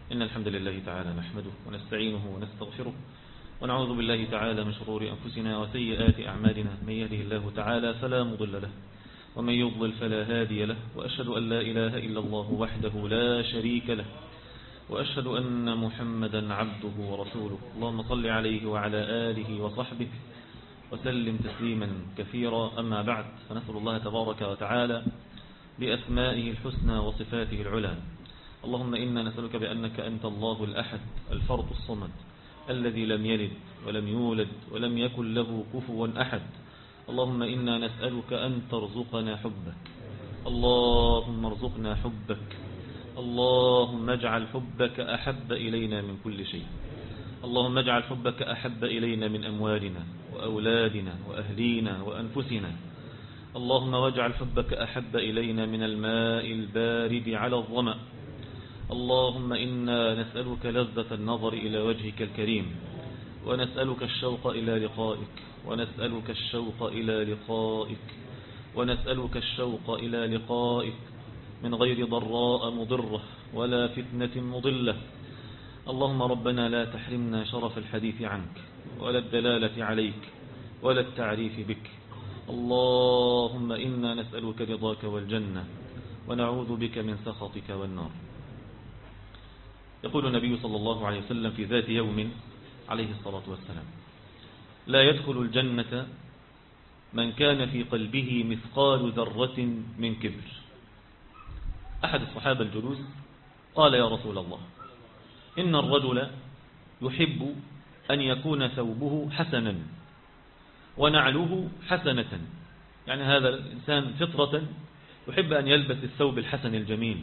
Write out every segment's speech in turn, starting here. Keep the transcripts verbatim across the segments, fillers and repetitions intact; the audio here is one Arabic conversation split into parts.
إن الحمد لله تعالى نحمده ونستعينه ونستغفره ونعوذ بالله تعالى من شرور أنفسنا وسيئات أعمالنا. من يهده الله تعالى فلا مضل له ومن يضلل فلا هادي له، وأشهد أن لا إله إلا الله وحده لا شريك له، وأشهد أن محمدا عبده ورسوله. اللهم صل عليه وعلى آله وصحبه وسلم تسليما كثيرا. أما بعد، فنسأل الله تبارك وتعالى بأسمائه الحسنى وصفاته العلى. اللهم إنا نسألك بأنك أنت الله الأحد الفرد الصمد الذي لم يلد ولم يولد ولم يكن له كفوا أحد. اللهم إنا نسألك أن ترزقنا حبك، اللهم ارزقنا حبك، اللهم اجعل حبك أحب إلينا من كل شيء. اللهم اجعل حبك أحب إلينا من أموالنا وأولادنا وأهلينا وأنفسنا. اللهم واجعل حبك أحب إلينا من الماء البارد على الظمأ. اللهم إنا نسألك لذة النظر إلى وجهك الكريم، ونسألك الشوق إلى لقائك، ونسألك الشوق إلى لقائك، ونسألك الشوق إلى لقائك من غير ضراء مضرة ولا فتنة مضلة. اللهم ربنا لا تحرمنا شرف الحديث عنك ولا الدلالة عليك ولا التعريف بك. اللهم إنا نسألك رضاك والجنة ونعوذ بك من سخطك والنار. يقول النبي صلى الله عليه وسلم في ذات يوم عليه الصلاة والسلام: لا يدخل الجنة من كان في قلبه مثقال ذرة من كبر. أحد الصحابة الجلوس قال: يا رسول الله، إن الرجل يحب أن يكون ثوبه حسنا ونعله حسنة، يعني هذا الإنسان فطرة يحب أن يلبس الثوب الحسن الجميل،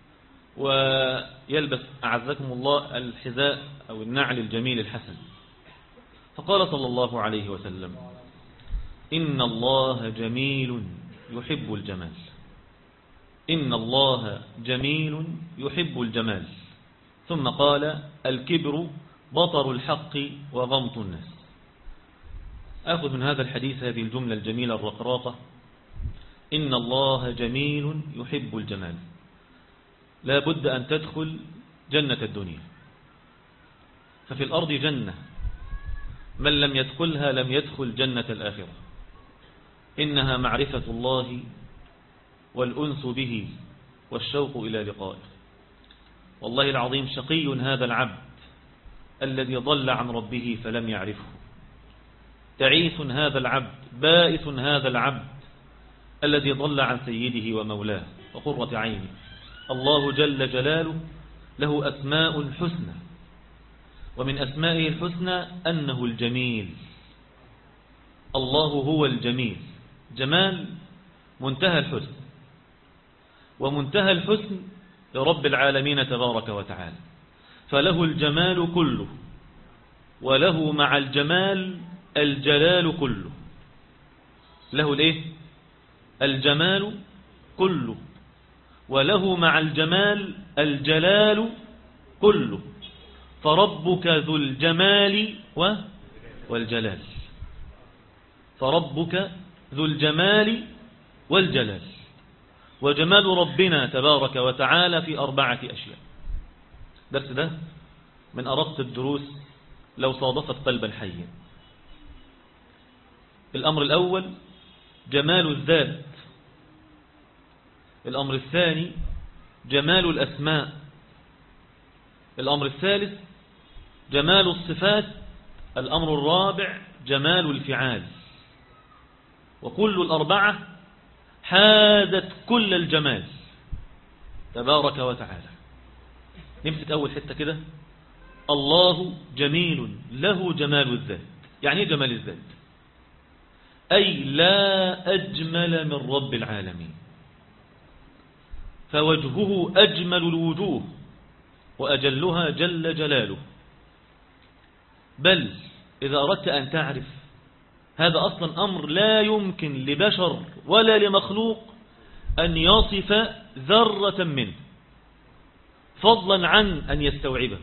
ويلبس أعزكم الله الحذاء أو النعل الجميل الحسن. فقال صلى الله عليه وسلم: إن الله جميل يحب الجمال، إن الله جميل يحب الجمال. ثم قال: الكبر بطر الحق وغمط الناس. أخذ من هذا الحديث هذه الجملة الجميلة الرقراقة: إن الله جميل يحب الجمال. لا بد أن تدخل جنة الدنيا، ففي الأرض جنة، من لم يدخلها لم يدخل جنة الآخرة. إنها معرفة الله والأنس به والشوق إلى لقائه. والله العظيم شقي هذا العبد الذي ضل عن ربه فلم يعرفه، تعيس هذا العبد، بائس هذا العبد الذي ضل عن سيده ومولاه وقرة عينه. الله جل جلاله له أسماء حسنى، ومن أسمائه الحسنى أنه الجميل. الله هو الجميل، جمال منتهى الحسن، ومنتهى الحسن لرب العالمين تبارك وتعالى، فله الجمال كله، وله مع الجمال الجلال كله. له الايه؟ الجمال كله، وله مع الجمال الجلال كله. فربك ذو الجمال والجلال، فربك ذو الجمال والجلال. وجمال ربنا تبارك وتعالى في أربعة أشياء. درس ده من أرق الدروس لو صادفت قلبا حيا. الأمر الأول جمال الذات، الأمر الثاني جمال الأسماء، الأمر الثالث جمال الصفات، الأمر الرابع جمال الفعال. وكل الأربعة حازت كل الجمال تبارك وتعالى. نمسك أول حتة كده: الله جميل له جمال الذات. يعني ايه جمال الذات؟ أي لا أجمل من رب العالمين، فوجهه أجمل الوجوه وأجلها جل جلاله. بل إذا أردت أن تعرف هذا أصلا أمر لا يمكن لبشر ولا لمخلوق أن يصف ذرة منه، فضلا عن أن يستوعبه.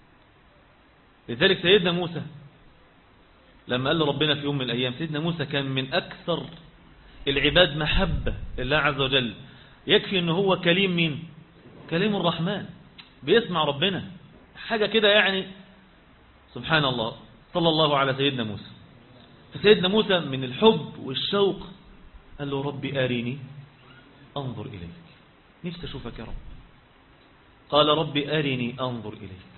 لذلك سيدنا موسى لما قال له ربنا في يوم من الأيام، سيدنا موسى كان من أكثر العباد محبة لله عز وجل. يكفي أنه هو كليم مين؟ كليم الرحمن، بيسمع ربنا حاجة كده يعني سبحان الله. صلى الله على سيدنا موسى. فسيدنا موسى من الحب والشوق قال له ربي أريني أنظر إليك، نفسي أشوفك يا رب. قال ربي أريني أنظر إليك.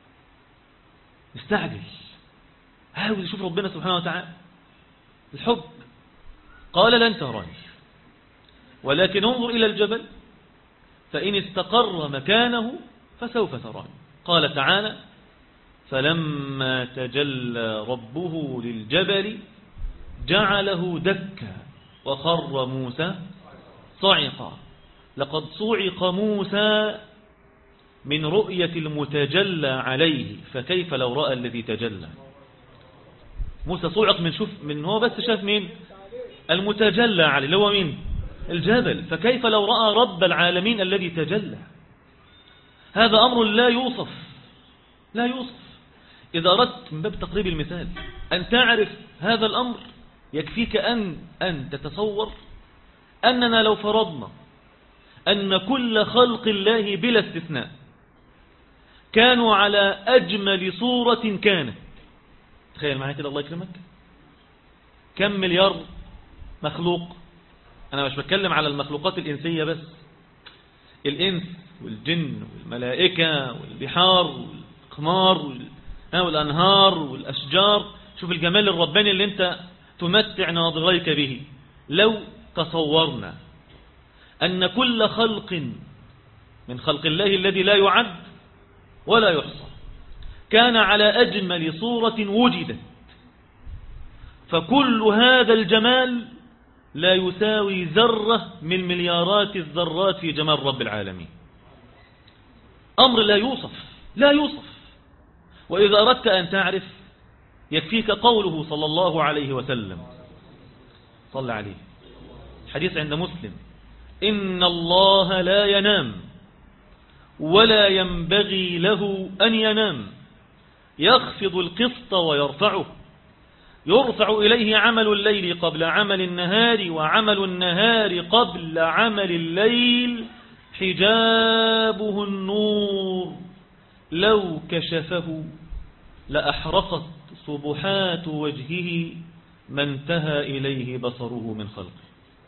مستعجل عاوز يشوف ربنا سبحانه وتعالى، الحب. قال لن تراني ولكن انظر إلى الجبل فإن استقر مكانه فسوف تراني. قال تعالى فلما تجلى ربه للجبل جعله دكا وخر موسى صعقا. لقد صعق موسى من رؤية المتجلى عليه فكيف لو رأى الذي تجلى. موسى صعق من شوف من هو بس شاف مين المتجلى عليه اللي هو مين الجبل، فكيف لو رأى رب العالمين الذي تجلى. هذا أمر لا يوصف لا يوصف. إذا أردت من باب تقريب المثال أن تعرف هذا الأمر يكفيك أن أن تتصور أننا لو فرضنا أن كل خلق الله بلا استثناء كانوا على أجمل صورة كانت. تخيل معايا كده الله يكرمك، كم مليار مخلوق. أنا مش بتكلم على المخلوقات الإنسية بس، الإنس والجن والملائكة والبحار والقمار والأنهار والأشجار. شوف الجمال الرباني اللي أنت تمتع ناظريك به. لو تصورنا أن كل خلق من خلق الله الذي لا يعد ولا يحصى كان على أجمل صورة وجدت، فكل هذا الجمال لا يساوي ذرة من مليارات الذرات في جمال رب العالمين. أمر لا يوصف لا يوصف. وإذا أردت أن تعرف يكفيك قوله صلى الله عليه وسلم، صلى عليه، حديث عند مسلم: إن الله لا ينام ولا ينبغي له أن ينام، يخفض القسط ويرفعه، يرفع إليه عمل الليل قبل عمل النهار وعمل النهار قبل عمل الليل، حجابه النور لو كشفه لأحرقت صبحات وجهه ما انتهى إليه بصره من خلقه.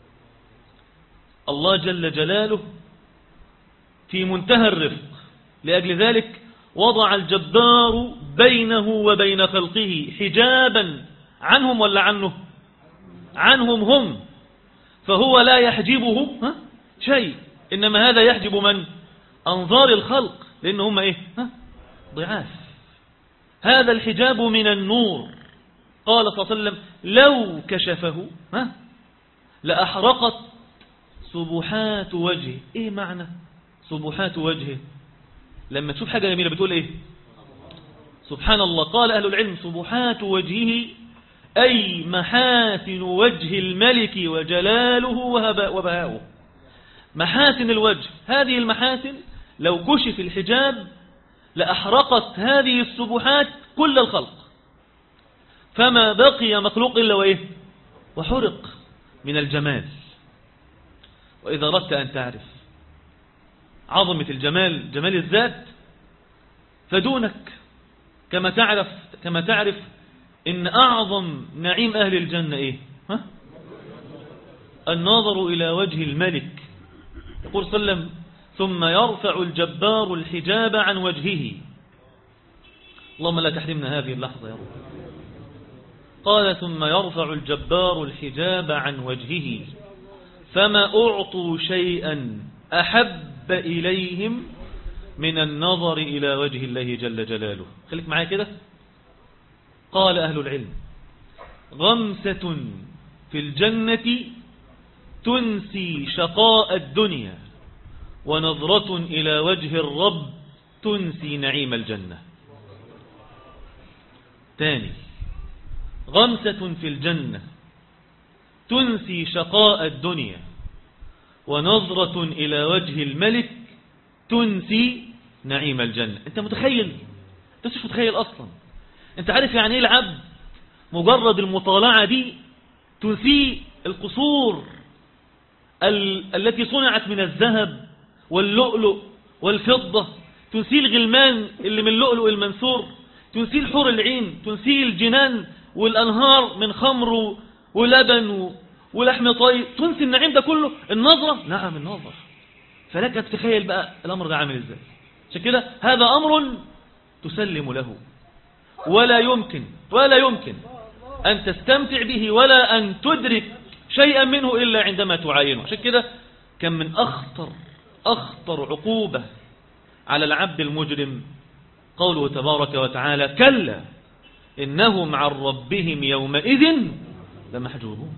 الله جل جلاله في منتهى الرفق، لأجل ذلك وضع الجبار بينه وبين خلقه حجابا عنهم ولا عنه عنهم هم، فهو لا يحجبه شيء، إنما هذا يحجب من أنظار الخلق، لأن هم إيه ضعاف. هذا الحجاب من النور. قال صلى الله عليه وسلم لو كشفه لأحرقت صبحات وجهه. إيه معنى صبحات وجهه؟ لما تشوف حاجة جميلة بتقول إيه؟ سبحان الله. قال أهل العلم صبحات وجهه أي محاسن وجه الملك وجلاله وبهاؤه. محاسن الوجه، هذه المحاسن لو كشف الحجاب لأحرقت هذه السبحات كل الخلق، فما بقي مخلوق إلا وإيه وحرق من الجمال. وإذا أردت أن تعرف عظمة الجمال، جمال الذات، فدونك كما تعرف كما تعرف إن أعظم نعيم أهل الجنة إيه؟ ها؟ النظر إلى وجه الملك. يقول صلى الله عليه وسلم ثم يرفع الجبار الحجاب عن وجهه. اللهم لا تحرمنا هذه اللحظة يا رب. قال ثم يرفع الجبار الحجاب عن وجهه فما أعطوا شيئا أحب إليهم من النظر إلى وجه الله جل جلاله. خليك معايا كده. قال أهل العلم غمسة في الجنة تنسي شقاء الدنيا، ونظرة إلى وجه الرب تنسي نعيم الجنة. تاني، غمسة في الجنة تنسي شقاء الدنيا، ونظرة إلى وجه الملك تنسي نعيم الجنة. انت متخيل؟ انت مش متخيل أصلا. انت عارف يعني ايه العبد مجرد المطالعة دي تنسي القصور ال... التي صنعت من الذهب واللؤلؤ والفضة، تنسيه الغلمان اللي من اللؤلؤ المنثور، تنسيه الحور العين، تنسيه الجنان والأنهار من خمر ولبن ولحم طير، تنسي النعيم ده كله. النظرة، نعم النظرة. فلك تتخيل بقى الأمر ده عامل ازاي. عشان كده هذا أمر تسلم له، ولا يمكن ولا يمكن أن تستمتع به ولا أن تدرك شيئا منه إلا عندما تعاينه. عشان كده كان من أخطر أخطر عقوبة على العبد المجرم قوله تبارك وتعالى: كلا إنهم عن ربهم يومئذ لمحجوبون.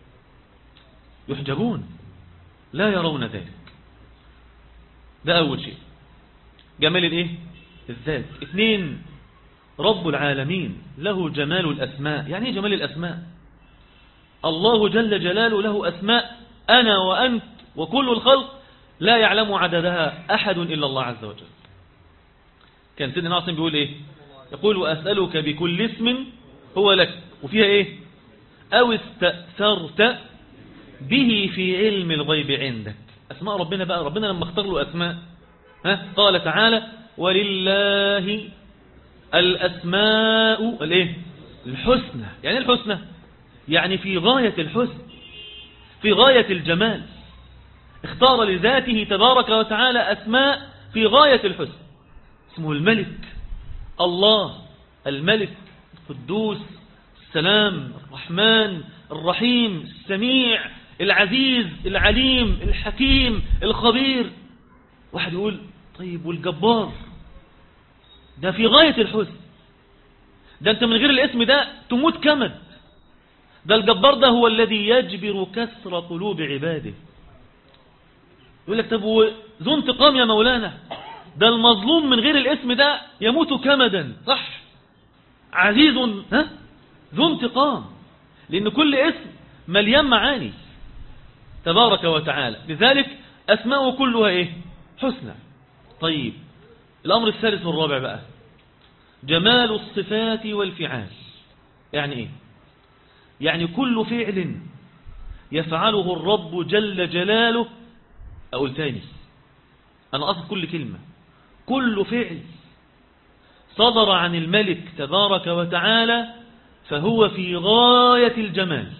يحجبون، لا يرون ذلك. ده أول شيء، جمال الإيه؟ الذات. اثنين، رب العالمين له جمال الأسماء. يعني ايه جمال الأسماء؟ الله جل جلاله له أسماء أنا وأنت وكل الخلق لا يعلم عددها أحد إلا الله عز وجل. كان سيدنا عاصم بيقول إيه؟ يقول: وأسألك بكل اسم هو لك، وفيها إيه؟ أو استأثرت به في علم الغيب عندك. أسماء ربنا بقى، ربنا لما اختار له أسماء، ها؟ قال تعالى: ولله الأسماء الإيه؟ الحسنى. يعني الحسنى يعني في غاية الحسن، في غاية الجمال. اختار لذاته تبارك وتعالى أسماء في غاية الحسن. اسمه الملك، الله الملك القدوس السلام الرحمن الرحيم السميع العزيز العليم الحكيم الخبير. واحد يقول: طيب والجبار؟ ده في غاية الحسن، ده انت من غير الاسم ده تموت كمد. ده الجبار ده هو الذي يجبر كسر قلوب عباده. يقول لك: طب ذو انتقام يا مولانا؟ ده المظلوم من غير الاسم ده يموت كمدا، صح؟ عزيز، ها؟ ذو انتقام، لأن كل اسم مليان معاني تبارك وتعالى. لذلك أسماءه كلها إيه؟ حسنى. طيب الأمر الثالث والرابع بقى، جمال الصفات والفعال. يعني إيه؟ يعني كل فعل يفعله الرب جل جلاله. أقول تاني، أنا أقصد كل كلمة، كل فعل صدر عن الملك تبارك وتعالى فهو في غاية الجمال.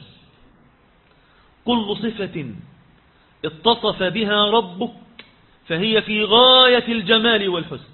كل صفة اتصف بها ربك فهي في غاية الجمال والحسن.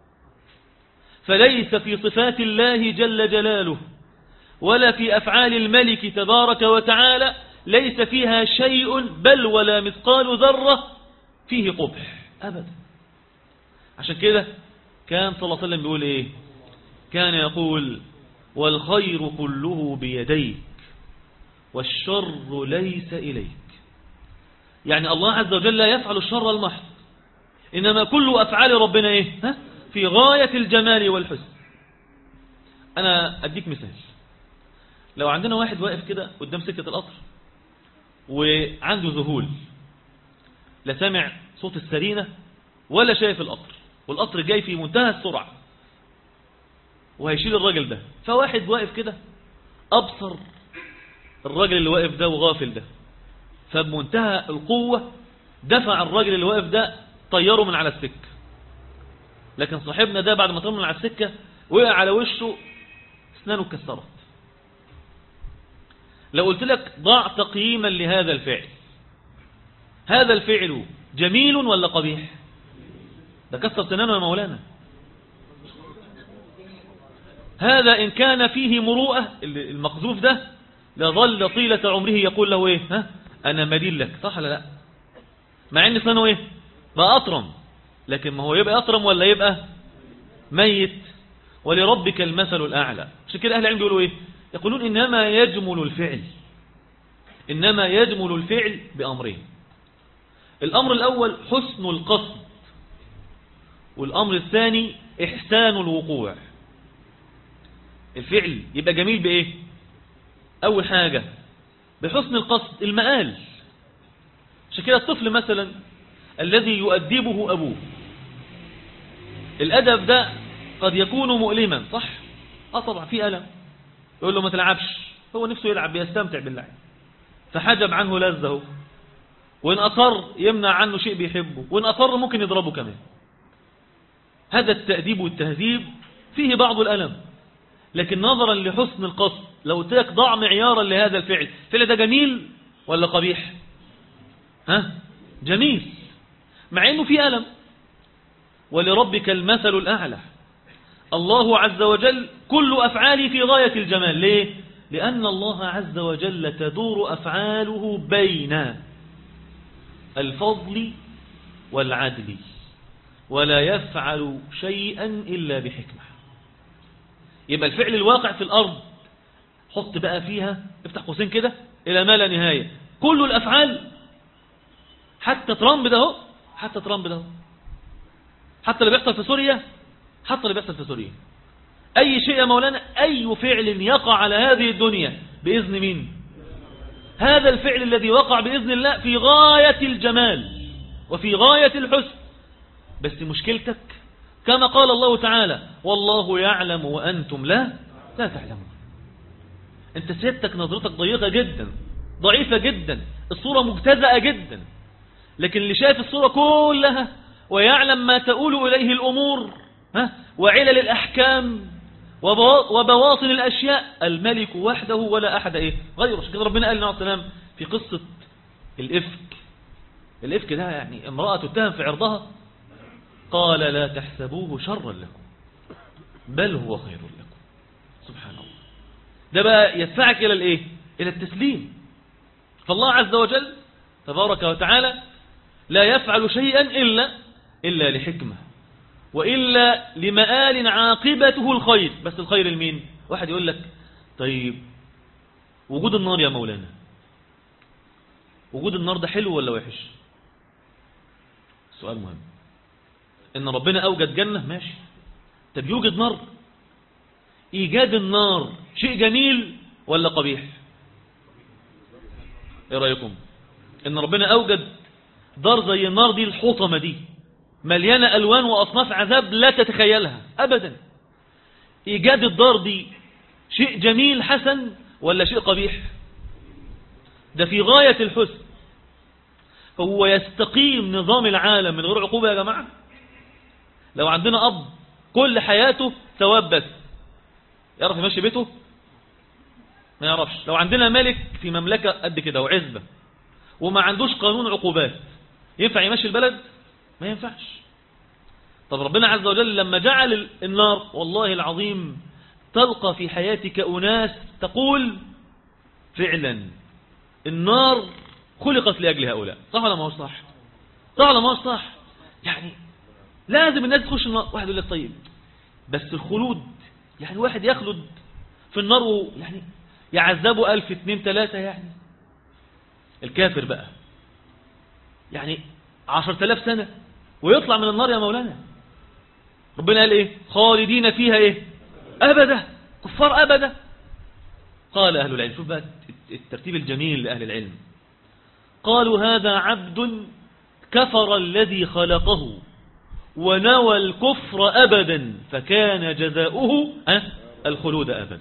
فليس في صفات الله جل جلاله ولا في أفعال الملك تبارك وتعالى ليس فيها شيء بل ولا مثقال ذرة فيه قبح أبدا. عشان كده كان صلى الله عليه وسلم بيقول إيه؟ كان يقول: والخير كله بيديك والشر ليس إليك. يعني الله عز وجل لا يفعل الشر المحض، إنما كل أفعال ربنا إيه؟ ها؟ في غاية الجمال والحسن. أنا أديك مثال. لو عندنا واحد واقف كده قدام سكة القطر وعنده ذهول، لا سامع صوت السرينة ولا شايف القطر، والقطر جاي في منتهى السرعة وهيشيل الراجل ده، فواحد واقف كده أبصر الراجل اللي واقف ده وغافل ده، فبمنتهى القوة دفع الراجل اللي واقف ده طيره من على السكة. لكن صاحبنا ده بعد ما طيره من على السكة وقع على وشه، اسنانه اتكسرت. لو قلت لك ضع تقييما لهذا الفعل، هذا الفعل جميل ولا قبيح؟ ده كسر سنانه يا مولانا. هذا إن كان فيه مروءة، المقذوف ده لظل طيلة عمره يقول له إيه؟ ها؟ أنا مدين لك، صح ولا لا؟ مع إن سنانه إيه؟ بقى أطرم، لكن ما هو يبقى أطرم ولا يبقى ميت؟ ولربك المثل الأعلى. عشان كده أهل العلم بيقولوا إيه؟ يقولون إنما يجمل الفعل، إنما يجمل الفعل بأمرين. الأمر الأول حسن القصد، والأمر الثاني إحسان الوقوع. الفعل يبقى جميل بإيه؟ أول حاجة بحسن القصد، المآل. عشان كده الطفل مثلا الذي يؤدبه أبوه، الأدب ده قد يكون مؤلما، صح؟ آه طبعا في ألم، يقول له ما تلعبش، هو نفسه يلعب بيستمتع باللعب، فحجب عنه لذه، وإن أصر يمنع عنه شيء بيحبه، وإن أصر ممكن يضربه كمان. هذا التأديب والتهذيب فيه بعض الألم، لكن نظرا لحسن القصد لو قلت لك ضع معيارا لهذا الفعل، الفعل ده جميل ولا قبيح؟ ها؟ جميل، مع انه فيه ألم. ولربك المثل الأعلى. الله عز وجل كل أفعاله في غاية الجمال. ليه؟ لأن الله عز وجل تدور أفعاله بين الفضل والعدل، ولا يفعل شيئا إلا بحكمة. يبقى الفعل الواقع في الأرض حط بقى فيها افتح قوسين كده إلى ما لا نهاية، كل الأفعال حتى ترامب ده حتى ترامب ده حتى اللي بيحصل في سوريا، حتى اللي بيحصل في سوريا أي شيء يا مولانا، أي فعل يقع على هذه الدنيا بإذن مين؟ هذا الفعل الذي وقع بإذن الله في غاية الجمال وفي غاية الحسن. بس مشكلتك كما قال الله تعالى والله يعلم وأنتم لا لا تعلمون. انت سيادتك نظرتك ضيقة جدا، ضعيفة جدا، الصورة مجتزأة جدا، لكن اللي شايف الصورة كلها ويعلم ما تؤول إليه الأمور ها وعلل الأحكام وبواطن الأشياء الملك وحده ولا أحد إيه غيره. كده ربنا قال لنا عليه السلام في قصة الإفك. الإفك ده يعني امرأة تتهم في عرضها، قال لا تحسبوه شرا لكم بل هو خير لكم. سبحان الله. ده بقى يدفعك إلى الإيه؟ إلى التسليم. فالله عز وجل تبارك وتعالى لا يفعل شيئا إلا إلا لحكمة وإلا لمآل عاقبته الخير. بس الخير لمين؟ واحد يقول لك طيب وجود النار يا مولانا، وجود النار ده حلو ولا وحش؟ سؤال مهم. إن ربنا أوجد جنة ماشي، طب يوجد نار، إيجاد النار شيء جميل ولا قبيح؟ إيه رأيكم؟ إن ربنا أوجد دار زي النار دي، الحطمة دي مليانة ألوان وأصناف عذاب لا تتخيلها أبدا، إيجاد الدار دي شيء جميل حسن ولا شيء قبيح؟ ده في غاية الحسن. هو يستقيم نظام العالم من غير عقوبة يا جماعة؟ لو عندنا أب كل حياته ثواب بس، يعرف يمشي بيته؟ ما يعرفش. لو عندنا ملك في مملكة قد كده وعزبة وما عندوش قانون عقوبات، ينفع يمشي البلد؟ ما ينفعش. طب ربنا عز وجل لما جعل النار، والله العظيم تلقى في حياتك أناس تقول فعلا النار خلقت لأجل هؤلاء. صح ولا ما هو صح؟ صح ولا ما هو صح؟ يعني لازم الناس تخش النار. واحد يقول لك طيب بس الخلود، يعني واحد يخلد في النار ويعني يعذبه ألف اتنين تلاتة، يعني الكافر بقى يعني عشر تلاف سنة ويطلع من النار يا مولانا. ربنا قال ايه؟ خالدين فيها ايه؟ أبدا، كفار أبدا. قال أهل العلم، شوف بقى الترتيب الجميل لأهل العلم، قالوا هذا عبد كفر الذي خلقه ونوى الكفر أبدا فكان جزاؤه ها الخلود أبدا.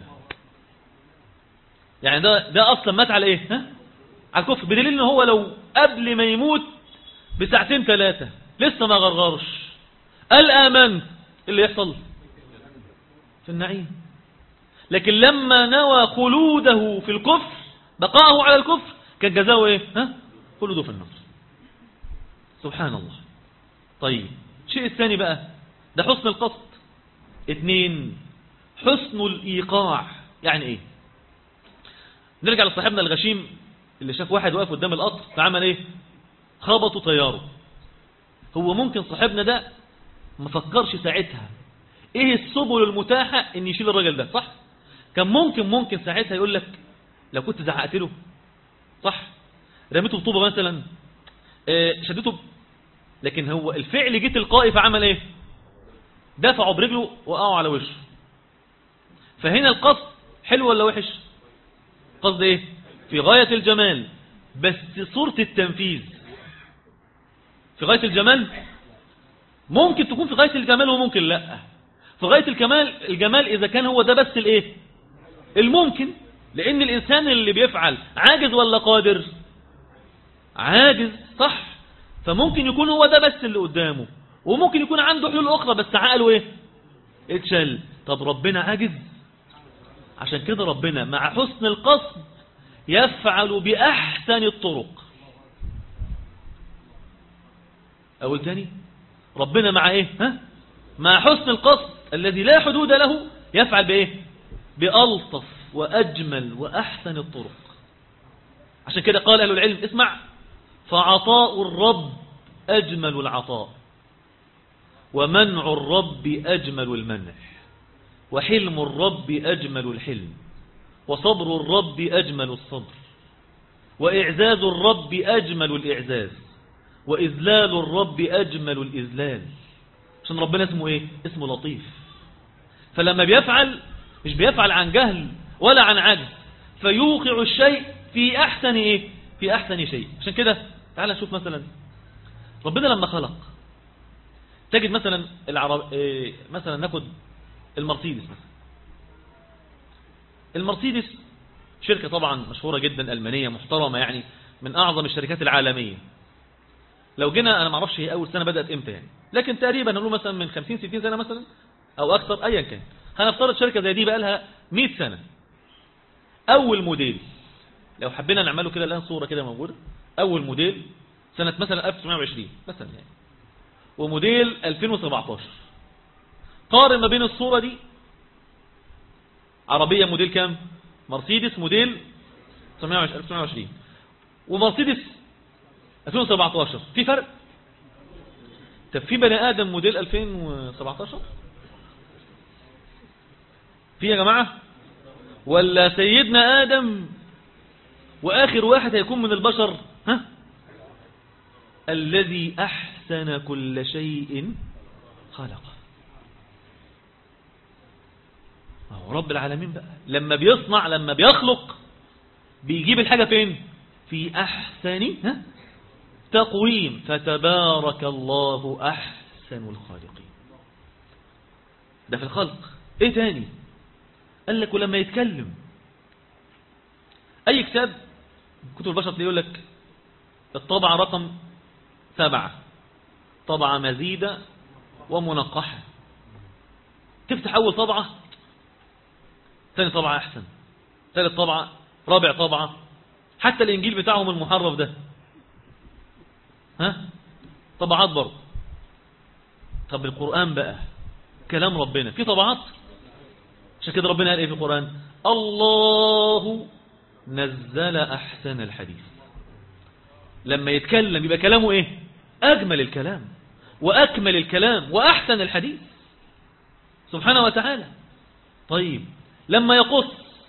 يعني ده, ده أصلا مات على إيه؟ ها؟ على الكفر، بدليل إنه هو لو قبل ما يموت بساعتين ثلاثة لسه ما غرغرش قال آمنت، اللي يحصل في النعيم. لكن لما نوى خلوده في الكفر، بقاءه على الكفر، كان جزاؤه إيه؟ ها؟ خلوده في النار. سبحان الله. طيب الشيء الثاني بقى ده حسن القصد. اثنين، حسن الإيقاع. يعني ايه؟ نرجع لصاحبنا الغشيم اللي شاف واحد واقف قدام القطر فعمل ايه؟ خبطوا طياره. هو ممكن صاحبنا ده ما فكرش ساعتها ايه السبل المتاحة ان يشيل الراجل ده، صح؟ كان ممكن ممكن ساعتها يقول لك لو كنت زعقت له، صح؟ رميته بطوبة مثلا، شدته، لكن هو الفعل جه تلقائي فعمل ايه؟ دفعوا برجله وقعوا على وشه. فهنا القصد حلو ولا وحش؟ قصد ايه؟ في غاية الجمال، بس صورة التنفيذ في غاية الجمال. ممكن تكون في غاية الجمال وممكن لا. في غاية الكمال الجمال إذا كان هو ده بس الايه؟ الممكن. لأن الإنسان اللي بيفعل عاجز ولا قادر؟ عاجز، صح؟ فممكن يكون هو ده بس اللي قدامه، وممكن يكون عنده حلول أخرى بس عقله إيه اتشل. طب ربنا عاجز؟ عشان كده ربنا مع حسن القصد يفعل بأحسن الطرق. أول تاني، ربنا مع إيه؟ ها؟ مع حسن القصد الذي لا حدود له يفعل بإيه؟ بألطف وأجمل وأحسن الطرق. عشان كده قال أهل العلم اسمع: فعطاء الرب أجمل العطاء، ومنع الرب أجمل المنع، وحلم الرب أجمل الحلم، وصبر الرب أجمل الصبر، وإعزاز الرب أجمل الإعزاز، وإذلال الرب أجمل الإذلال. عشان ربنا اسمه إيه؟ اسمه لطيف. فلما بيفعل مش بيفعل عن جهل ولا عن عجز، فيوقع الشيء في أحسن إيه؟ في أحسن شيء. عشان كده تعال نشوف مثلا ربنا لما خلق، تجد مثلا العرب إيه مثلا ناخد المرسيدس مثلا. المرسيدس شركة طبعا مشهورة جدا ألمانية محترمة، يعني من أعظم الشركات العالمية. لو جينا أنا ما اعرفش هي أول سنة بدأت إمتى يعني، لكن تقريبا نقول مثلا من خمسين ستين سنة مثلا أو أكثر أيا كان. هنفترض شركة زي دي بقى لها مئة سنة. أول موديل لو حبينا نعمله كده الآن صورة كده موجودة، أول موديل سنة مثلا ألف وتسعمائة وعشرين مثلا يعني، وموديل ألفين وسبعتاشر. قارن ما بين الصورة دي، عربية موديل كام؟ مرسيدس موديل ألف وتسعمائة وعشرين ومرسيدس ألفين وسبعتاشر، في فرق؟ طب في بني آدم موديل ألفين وسبعتاشر؟ في يا جماعة؟ ولا سيدنا آدم وآخر واحد هيكون من البشر ها؟ الذي أحسن كل شيء خلقه. هو رب العالمين بقى لما بيصنع لما بيخلق بيجيب الحاجة فين؟ في أحسن ها؟ تقويم. فتبارك الله أحسن الخالقين. ده في الخلق. ايه تاني؟ قال لك ولما يتكلم اي كتاب كتب البشر يقول لك الطبعة رقم سبعة، طبعة مزيدة ومنقحة. تفتح اول طبعة، ثاني طبعة احسن، ثالث طبعة، رابع طبعة. حتى الانجيل بتاعهم المحرف ده ها طبعات برضه. طب القرآن بقى كلام ربنا في طبعات. عشان كده ربنا قال ايه في القرآن؟ الله نزل احسن الحديث. لما يتكلم يبقى كلامه ايه؟ اجمل الكلام واكمل الكلام واحسن الحديث سبحانه وتعالى. طيب لما يقص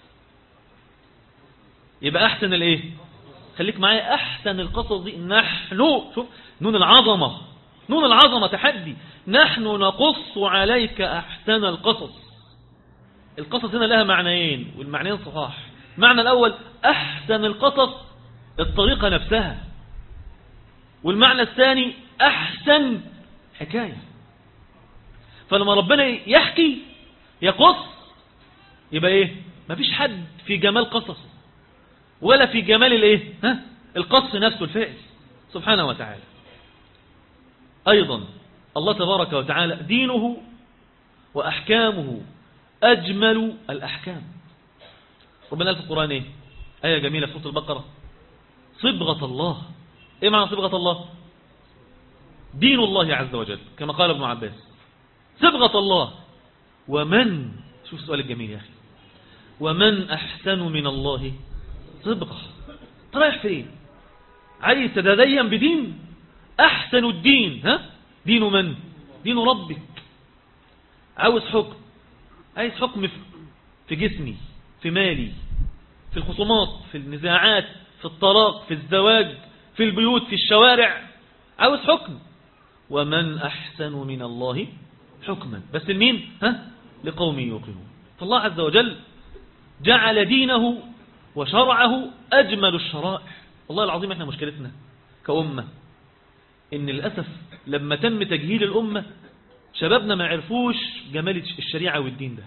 يبقى احسن الايه؟ خليك معايا، احسن القصص دي نحن، شوف نون العظمة، نون العظمة تحدي، نحن نقص عليك احسن القصص. القصص هنا لها معنيين والمعنيين صحاح. المعنى الاول احسن القصص الطريقة نفسها، والمعنى الثاني احسن حكاية. فلما ربنا يحكي يقص يبقى ايه؟ مفيش حد في جمال قصصه ولا في جمال الايه؟ ها؟ القص نفسه الفعل سبحانه وتعالى. ايضا الله تبارك وتعالى دينه واحكامه اجمل الاحكام. ربنا قال في القرآن ايه؟ آية جميلة في سورة البقرة: صبغة الله. ايه معنى صبغة الله؟ دين الله عز وجل، كما قال ابن عباس صبغة الله. ومن، شوف السؤال الجميل يا أخي، ومن أحسن من الله صبغة. رايح فين؟ عايز تتدين بدين أحسن الدين، ها؟ دين من؟ دين ربك. عاوز حكم، عايز حكم في جسمي، في مالي، في الخصومات، في النزاعات، في الطلاق، في الزواج، في البيوت، في الشوارع، عاوز حكم. ومن أحسن من الله حكما. بس لمين؟ ها؟ لقوم يوقنون. فالله عز وجل جعل دينه وشرعه أجمل الشرائع. والله العظيم احنا مشكلتنا كأمة ان للأسف لما تم تجهيل الأمة شبابنا ما عرفوش جمال الشريعة والدين ده.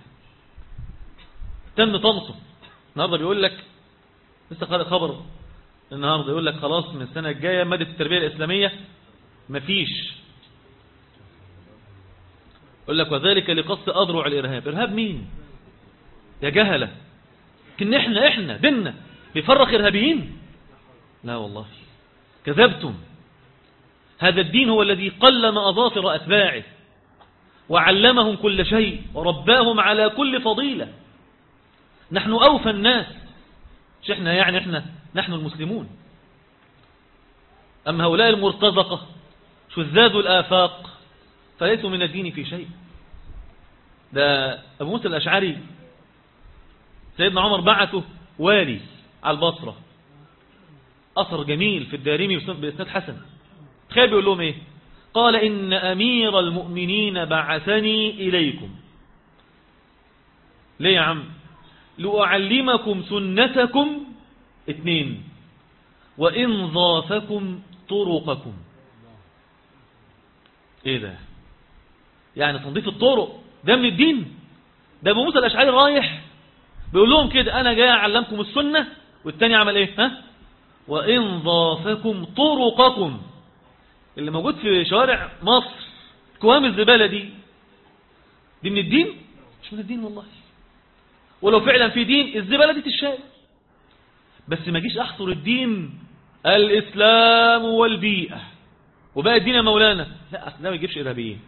تم طمسه. النهارده بيقول لك، لسه قارئ خبر النهارده يقول لك خلاص من السنة الجاية مادة التربية الإسلامية مفيش يقول لك وذلك لقص أذرع الإرهاب. إرهاب مين يا جهلة؟ كن إحنا إحنا ديننا بيفرق إرهابيين؟ لا والله كذبتم. هذا الدين هو الذي قلم أظافر أتباعه وعلمهم كل شيء ورباهم على كل فضيلة. نحن أوفى الناس، مش إحنا يعني إحنا نحن المسلمون. أما هؤلاء المرتزقة شذاذ الآفاق فليسوا من الدين في شيء. ده أبو موسى الأشعري سيدنا عمر بعثه والي على البصرة، أثر جميل في الدارمي بإسناد حسن. تخيل بيقول لهم إيه؟ قال إن أمير المؤمنين بعثني إليكم. ليه يا عم؟ لأعلمكم سنتكم اثنين وإنظافكم طرقكم. إيه ده؟ يعني تنظيف الطرق ده من الدين؟ ده أبو موسى الأشعري رايح بيقول لهم كده أنا جاي أعلمكم السنة، والتاني عمل إيه؟ ها؟ وإنظافكم طرقكم. اللي موجود في شوارع مصر كوام الزبالة دي دي من الدين؟ مش من الدين والله. ولو فعلا في دين الزبالة دي تشال، بس ما جيش أحصر الدين الإسلام والبيئة وبقى الدين يا مولانا. لا أصل ده ما يجيبش إرهابيين.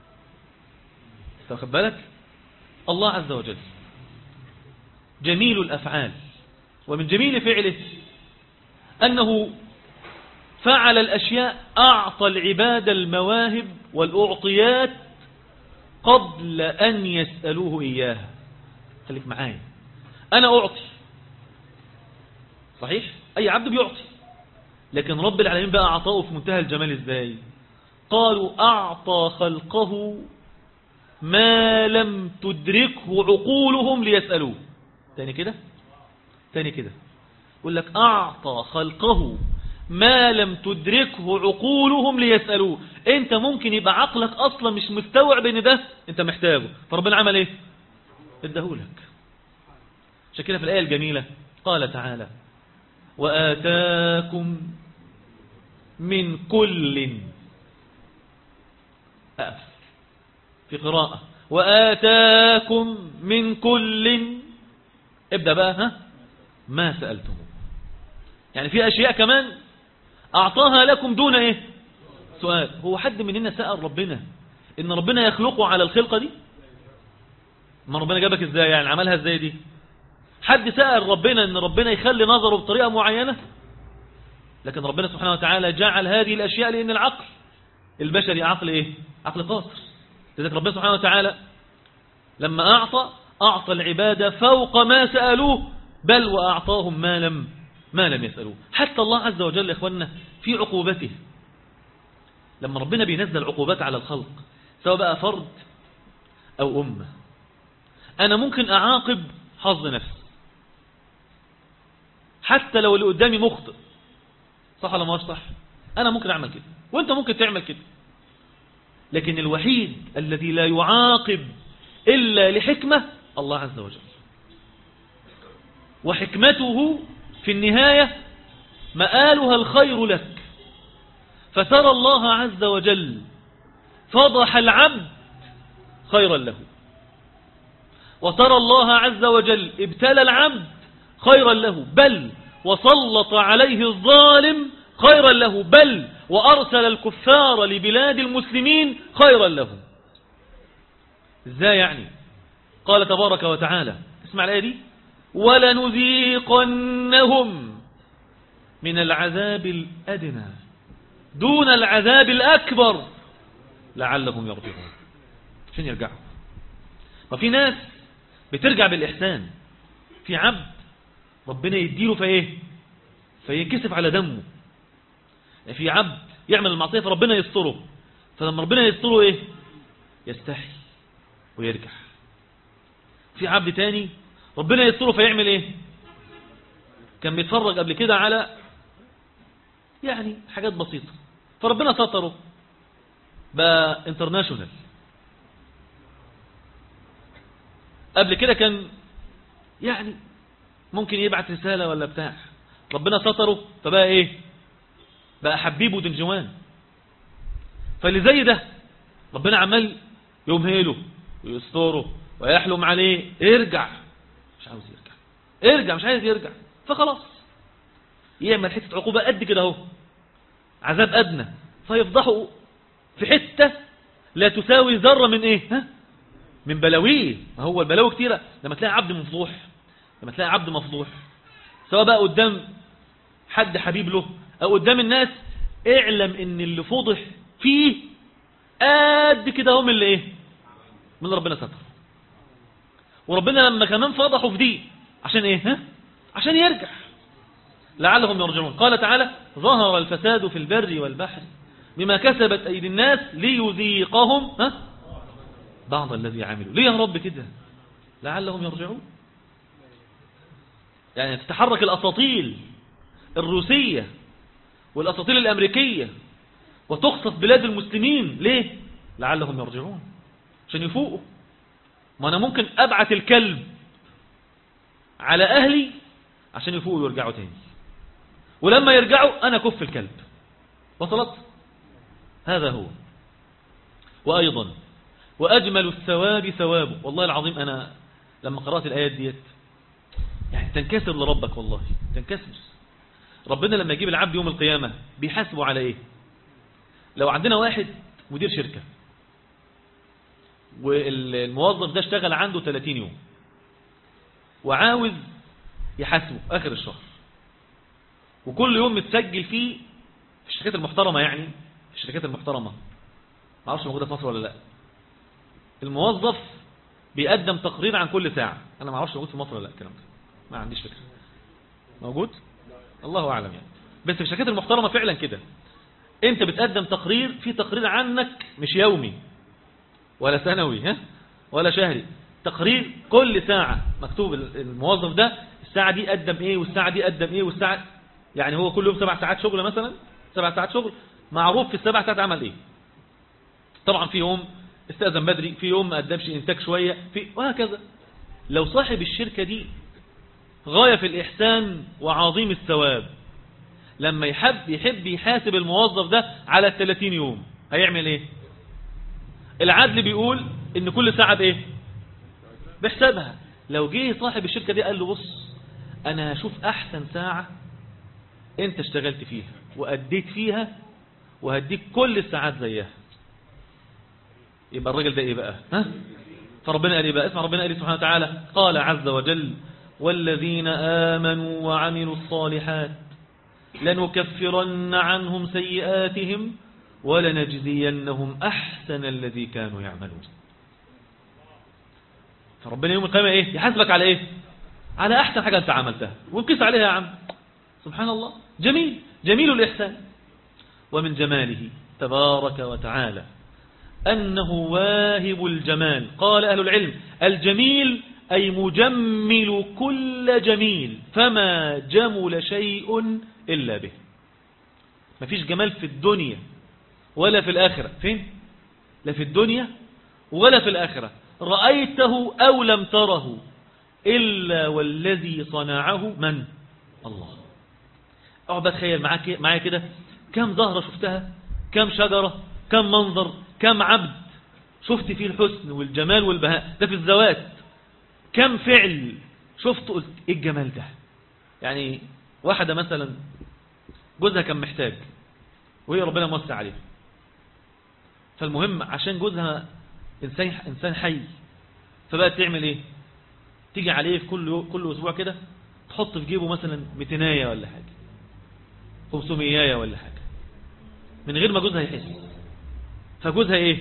تاخد بالك؟ الله عز وجل جميل الأفعال، ومن جميل فعله أنه فعل الأشياء، أعطى العباد المواهب والأعطيات قبل أن يسألوه إياها. خليك معايا، أنا أعطي صحيح، أي عبد بيعطي، لكن رب العالمين بقى أعطاه في منتهى الجمال إزاي؟ قالوا أعطى خلقه ما لم تدركه عقولهم ليسألوه. تاني كده تاني كده يقول لك أعطى خلقه ما لم تدركه عقولهم ليسألوه. انت ممكن يبقى عقلك اصلا مش مستوعب ان ده انت محتاجه، فربنا عمل ايه؟ اداهولك. عشان كده في الآية الجميلة قال تعالى وآتاكم من كل، أقف في قراءة وآتاكم من كل، ابدأ بقى ها ما سألتم. يعني في أشياء كمان أعطاها لكم دون إيه؟ سؤال. هو حد مننا سأل ربنا إن ربنا يخلقه على الخلقة دي؟ ما ربنا جابك إزاي يعني؟ عملها إزاي دي؟ حد سأل ربنا إن ربنا يخلي نظره بطريقة معينة؟ لكن ربنا سبحانه وتعالى جعل هذه الأشياء لأن العقل البشري عقل إيه؟ عقل قاصر. لذلك ربنا سبحانه وتعالى لما أعطى أعطى العبادة فوق ما سألوه، بل وأعطاهم ما لم ما لم يسألوه. حتى الله عز وجل يا إخواننا في عقوبته، لما ربنا بينزل عقوبات على الخلق سواء بقى فرد أو أمة، أنا ممكن أعاقب حظ نفسي حتى لو اللي قدامي مخطئ، صح ولا ما صح؟ أنا ممكن أعمل كده وأنت ممكن تعمل كده، لكن الوحيد الذي لا يعاقب إلا لحكمة الله عز وجل، وحكمته في النهاية مآلها الخير لك. فترى الله عز وجل فضح العبد خيرا له، وترى الله عز وجل ابتلى العبد خيرا له، بل وسلط عليه الظالم خيرا له، بل وأرسل الكفار لبلاد المسلمين خيرا لهم. ازاي يعني؟ قال تبارك وتعالى، اسمع الآية دي، ولنذيقنهم من العذاب الأدنى دون العذاب الأكبر لعلهم يرجعون. عشان يرجعوا. وفي ناس بترجع بالإحسان، في عبد ربنا يديله فايه فينكسف على دمه، في عبد يعمل المعصية فربنا يستره، فلما ربنا يستره ايه يستحي ويرجع. في عبد تاني ربنا يستره فيعمل ايه؟ كان بيتفرج قبل كده على يعني حاجات بسيطة فربنا ستره بقى انترناشونال. قبل كده كان يعني ممكن يبعت رسالة ولا بتاع، ربنا ستره فبقى ايه؟ بقى حبيب ودنجوان. فاللي زي ده ربنا عمال يمهله ويستره ويحلم عليه، ارجع، مش عاوز يرجع، ارجع مش عايز يرجع، فخلاص يعمل حتة عقوبة قد كده اهو، عذاب أدنى، فيفضحوا في حتة لا تساوي ذرة من ايه، ها؟ من بلاويه. ما هو البلاوي كتيرة. لما تلاقي عبد مفضوح، لما تلاقي عبد مفضوح سواء بقى قدام حد حبيب له او قدام الناس، اعلم ان اللي فضح فيه قد كده هم اللي ايه، من ربنا ستر. وربنا لما كمان فضحوا في دي عشان ايه، ها؟ عشان يرجع لعلهم يرجعون. قال تعالى: ظهر الفساد في البر والبحر بما كسبت أيدي الناس ليذيقهم ها بعض الذي عملوا. ليه يا رب كده؟ لعلهم يرجعون. يعني تتحرك الأساطيل الروسية والأساطيل الأمريكية وتخصف بلاد المسلمين، ليه؟ لعلهم يرجعون، عشان يفوقوا. ما أنا ممكن أبعت الكلب على أهلي عشان يفوقوا ويرجعوا تاني، ولما يرجعوا أنا كف الكلب. وصلت؟ هذا هو. وأيضا وأجمل الثواب ثوابه. والله العظيم أنا لما قرأت الآيات ديت يعني تنكسر لربك، والله تنكسر. ربنا لما يجيب العبد يوم القيامة بيحاسبه على إيه؟ لو عندنا واحد مدير شركة والموظف ده اشتغل عنده ثلاثين يوم وعاوز يحاسبه آخر الشهر، وكل يوم متسجل فيه في الشركات المحترمة، يعني في الشركات المحترمة ما اعرفش موجودة في مصر ولا لا، الموظف بيقدم تقرير عن كل ساعة. أنا ما اعرفش موجود في مصر ولا لا الكلام ده، ما عنديش فكرة. موجود؟ الله أعلم يعني. بس في الشركات المحترمة فعلا كده، أنت بتقدم تقرير، في تقرير عنك مش يومي ولا سنوي ها ولا شهري، تقرير كل ساعة مكتوب الموظف ده الساعة دي قدم إيه والساعة دي قدم إيه والساعة، يعني هو كل يوم سبع ساعات شغل مثلا، سبع ساعات شغل معروف في السبع ساعات عمل إيه. طبعا في يوم استأذن بدري، في يوم ما قدمش إنتاج شوية، في وهكذا. لو صاحب الشركة دي غاية في الإحسان وعظيم الثواب، لما يحب يحب يحاسب الموظف ده على الثلاثين يوم هيعمل إيه؟ العدل بيقول إن كل ساعة بإيه؟ بحسابها. لو جه صاحب الشركة دي قال له بص أنا هشوف أحسن ساعة أنت اشتغلت فيها وأديت فيها وهديك كل الساعات زيها، يبقى الراجل ده إيه بقى؟ ها؟ فربنا قال إيه بقى؟ اسمع ربنا قال إيه سبحانه وتعالى: قال عز وجل: والذين آمنوا وعملوا الصالحات لنكفرن عنهم سيئاتهم ولنجزينهم أحسن الذي كانوا يعملون. فربنا يوم القيامة إيه؟ يحاسبك على إيه؟ على أحسن حاجة أنت عملتها وانقص عليها يا عم. سبحان الله، جميل، جميل الإحسان. ومن جماله تبارك وتعالى أنه واهب الجمال. قال أهل العلم: الجميل أي مجمل كل جميل، فما جمل شيء إلا به. ما فيش جمال في الدنيا ولا في الآخرة. فين؟ لا في الدنيا ولا في الآخرة رأيته أو لم تره إلا والذي صنعه من؟ الله. أقعد أتخيل معايا كده، كم زهرة شفتها، كم شجرة، كم منظر، كم عبد شفت فيه الحسن والجمال والبهاء، ده في الذوات. كم فعل شفت قلت إيه الجمال ده. يعني واحدة مثلا جوزها كان محتاج وهي ربنا موسع عليها، فالمهم عشان جوزها إنسان, إنسان حي، فبقت تعمل إيه؟ تيجي عليه في كل كل أسبوع كده تحط في جيبه مثلا مئتينية ولا حاجة، خمسمية ولا حاجة، من غير ما جوزها يحس. فجوزها إيه؟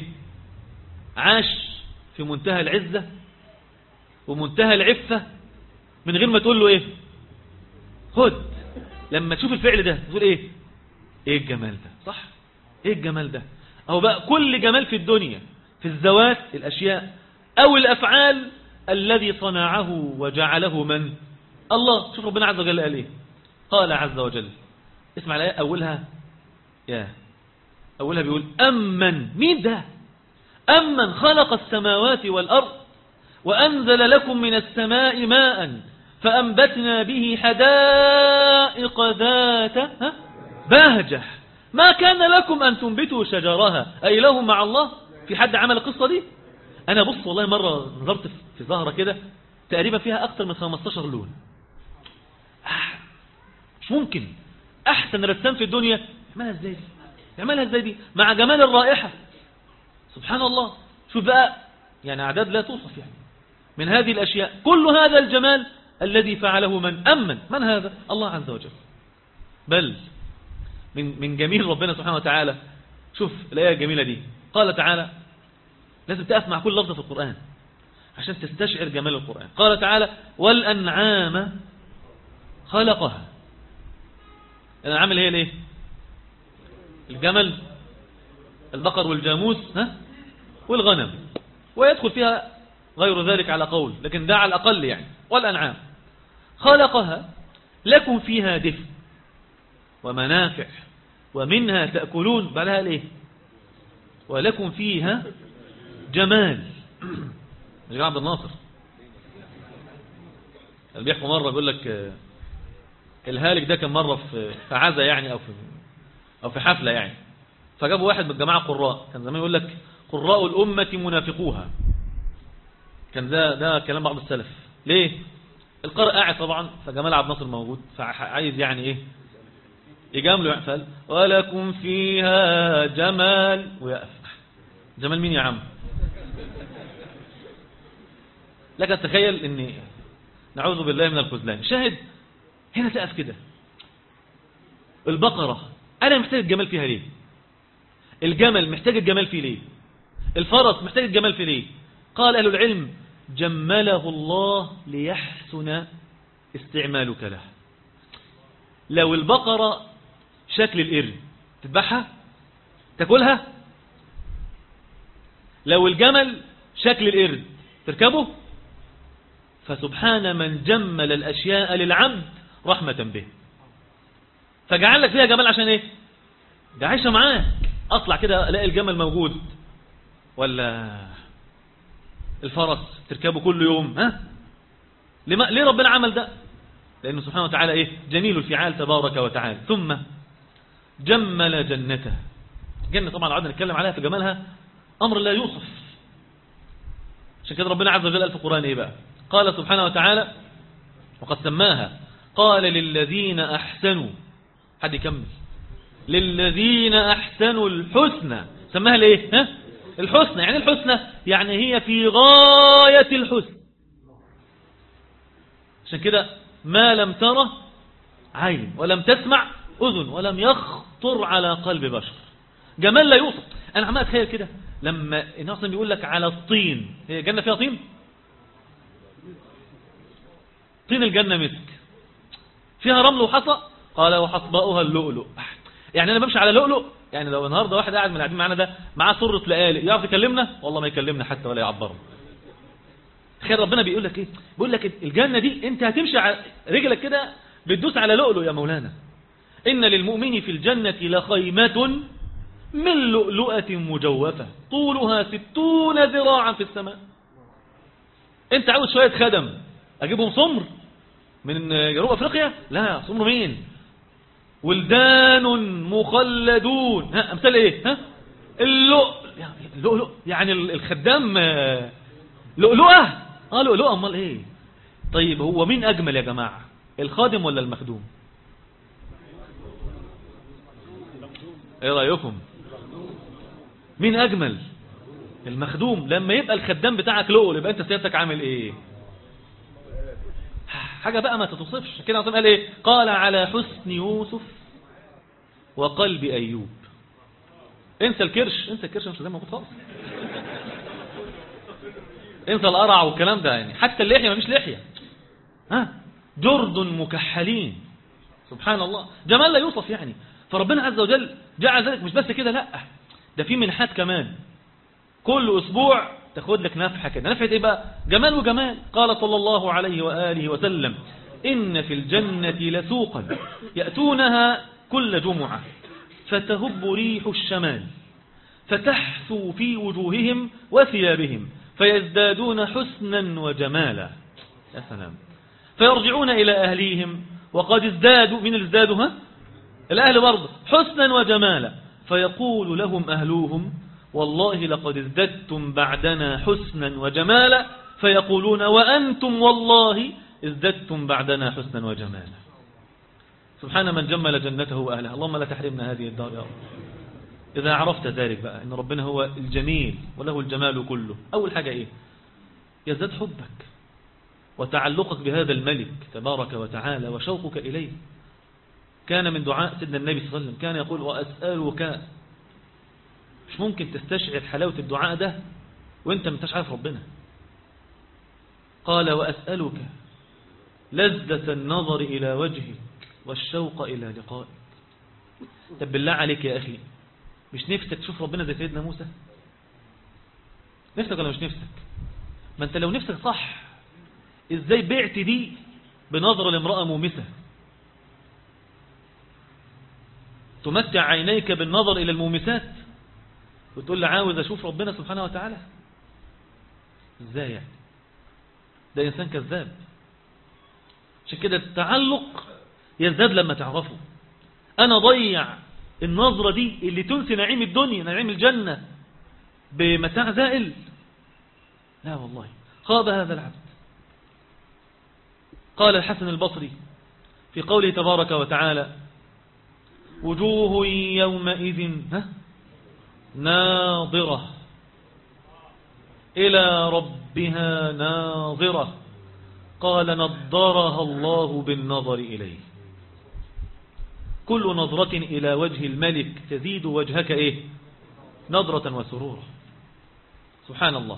عاش في منتهى العزة ومنتهى العفة من غير ما تقول له إيه؟ خد. لما تشوف الفعل ده تقول إيه؟ إيه الجمال ده، صح؟ إيه الجمال ده. أو بقى كل جمال في الدنيا في الذوات الأشياء أو الأفعال الذي صنعه وجعله من؟ الله. شوف ربنا عز وجل قال إيه؟ قال عز وجل، اسمع الآية أولها، يا أولها بيقول: أمن، مين ده؟ أمن خلق السماوات والأرض وأنزل لكم من السماء ماء فأنبتنا به حدائق ذات بهجة ما كان لكم أن تنبتوا شجرها أي لهم مع الله. في حد عمل القصة دي؟ أنا بص والله مرة نظرت في زهرة كده تقريبا فيها أكتر من خمستاشر لون. مش ممكن أحسن رسام في الدنيا يعملها ازاي دي يعملها ازاي دي مع جمال الرائحة. سبحان الله. شوف بقى يعني أعداد لا توصف يعني من هذه الأشياء. كل هذا الجمال الذي فعله من أمن من هذا الله عز وجل. بل من من جميل ربنا سبحانه وتعالى. شوف الآية الجميلة دي قال تعالى لازم تقف مع كل لفظة في القرآن عشان تستشعر جمال القرآن. قال تعالى والأنعام خلقها. الأنعام اللي هي الايه الجمل البقر والجاموس ها والغنم ويدخل فيها غير ذلك على قول لكن ده على الأقل يعني. والأنعام خلقها لكم فيها دفء ومنافع ومنها تأكلون. بعدها الايه ولكم فيها جمال. الجماعة عبد الناصر اللي بيحكوا مرة بيقول لك الهالك ده كان مرة في عزا يعني أو في أو في حفلة يعني فجابوا واحد من الجماعة قراء. كان زمان يقول لك قراء الأمة منافقوها. كان ده ده كلام بعض السلف. ليه القارئ قاعد طبعا فجمال عبد الناصر موجود فعايز يعني ايه يجامله يعفل ولكم فيها جمال ويقف. جمال مين يا عم؟ لك تخيل ان نعوذ بالله من الخذلان. شاهد هنا تقف كده. البقرة انا محتاج الجمال فيها ليه؟ الجمل محتاج الجمال فيه ليه؟ الفرس محتاج الجمال فيه ليه؟ قال أهل العلم جمله الله ليحسن استعمالك له. لو البقرة شكل القرد تذبحها تاكلها. لو الجمل شكل القرد تركبه. فسبحان من جمل الأشياء للعبد رحمة به. فجعل لك فيها جمال عشان ايه؟ ده عايشة معاك. اطلع كده الاقي الجمل موجود ولا الفرس تركبه كل يوم. ها ليه, ليه ربنا عمل ده؟ لأنه سبحانه وتعالى ايه جميل الفعال تبارك وتعالى. ثم جمل جنته. جنة طبعا عادنا نتكلم عليها في جمالها أمر لا يوصف. عشان كده ربنا عز وجل في القرآن ايه بقى؟ قال سبحانه وتعالى وقد سماها قال للذين أحسنوا. حد يكمل. للذين أحسنوا الحسنى. سماها ليه؟ ها؟ الحسنى. يعني الحسنى يعني هي في غاية الحسن. عشان كده ما لم ترى عين ولم تسمع أذن ولم يخطر على قلب بشر. جمال لا يوصف. أنا عمال أتخيل كده لما الناس بيقول لك على الطين. هي جنة فيها طين؟ طين الجنة مسك. فيها رمل وحصى. قال وحصباؤها اللؤلؤ. يعني أنا بمشي على لؤلؤ. يعني لو النهاردة واحد قاعد من القاعدين معانا ده معاه صرة لقالق يعرف يكلمنا؟ والله ما يكلمنا حتى ولا يعبرنا. تخيل ربنا بيقول لك ايه؟ بيقول لك الجنة دي انت هتمشي على رجلك كده بتدوس على لؤلؤ يا مولانا. إن للمؤمن في الجنة لخيمة من لؤلؤة مجوفة طولها ستون ذراعا في السماء. انت عاوز شوية خدم اجيبهم صمر من جنوب افريقيا؟ لا صمر مين؟ ولدان مخلدون. ها امثال ايه؟ ها اللؤلؤ. اللؤلؤ يعني الخدام لؤلؤة. اه لؤلؤة. امال ايه؟ طيب هو مين اجمل يا جماعة؟ الخادم ولا المخدوم؟ ايه رأيكم؟ مين اجمل؟ المخدوم. لما يبقى الخدام بتاعك لؤلؤ يبقى انت سيادتك عامل ايه؟ حاجة بقى ما تتصفش. كده قال ايه؟ قال على حسن يوسف وقلب ايوب. انسى الكرش. انسى الكرش مش زي ما موجود خالص. انسى القرع والكلام ده. يعني حتى اللحية ما فيش لحية. ها جرد مكحلين. سبحان الله. جمال لا يوصف يعني. فربنا عز وجل جعل ذلك. مش بس كده لا ده في منحات كمان. كل اسبوع تاخد لك نفحة كده. نفحة ايه بقى؟ جمال وجمال. قال صلى الله عليه وآله وسلم إن في الجنة لسوقا يأتونها كل جمعة فتهب ريح الشمال فتحثو في وجوههم وثيابهم فيزدادون حسنا وجمالا. يا سلام. فيرجعون إلى أهليهم وقد ازدادوا. من ازدادوا؟ ها الأهل برضه حسنا وجمالا. فيقول لهم أهلوهم والله لقد ازددتم بعدنا حسنا وجمالا، فيقولون وأنتم والله ازددتم بعدنا حسنا وجمالا. سبحان من جمل جنته وأهلها. اللهم لا تحرمنا هذه الدار يا رب. إذا عرفت ذلك بقى إن ربنا هو الجميل وله الجمال كله، أول حاجة إيه؟ يزداد حبك وتعلقك بهذا الملك تبارك وتعالى وشوقك إليه. كان من دعاء سيدنا النبي صلى الله عليه وسلم كان يقول وأسألك. مش ممكن تستشعر حلاوة الدعاء ده وانت مش عارف ربنا. قال وأسألك لذة النظر إلى وجهك والشوق إلى لقائك. طب بالله عليك يا أخي، مش نفسك تشوف ربنا زي سيدنا موسى؟ نفسك ولا مش نفسك؟ ما انت لو نفسك صح، ازاي بعت دي بنظرة لامرأة مومسة؟ تمتع عينيك بالنظر إلى المومسات وتقول لي عاوز أشوف ربنا سبحانه وتعالى؟ ازاي يعني؟ ده إنسان كذاب. عشان كده التعلق يزداد لما تعرفه. أنا ضيع النظرة دي اللي تنسي نعيم الدنيا نعيم الجنة بمتاع زائل؟ لا والله، خاب هذا العبد. قال الحسن البصري في قوله تبارك وتعالى وجوه يومئذ ناظرة إلى ربها ناظرة، قال نضرها الله بالنظر إليه. كل نظرة إلى وجه الملك تزيد وجهك إيه؟ نظرة وسرورا. سبحان الله.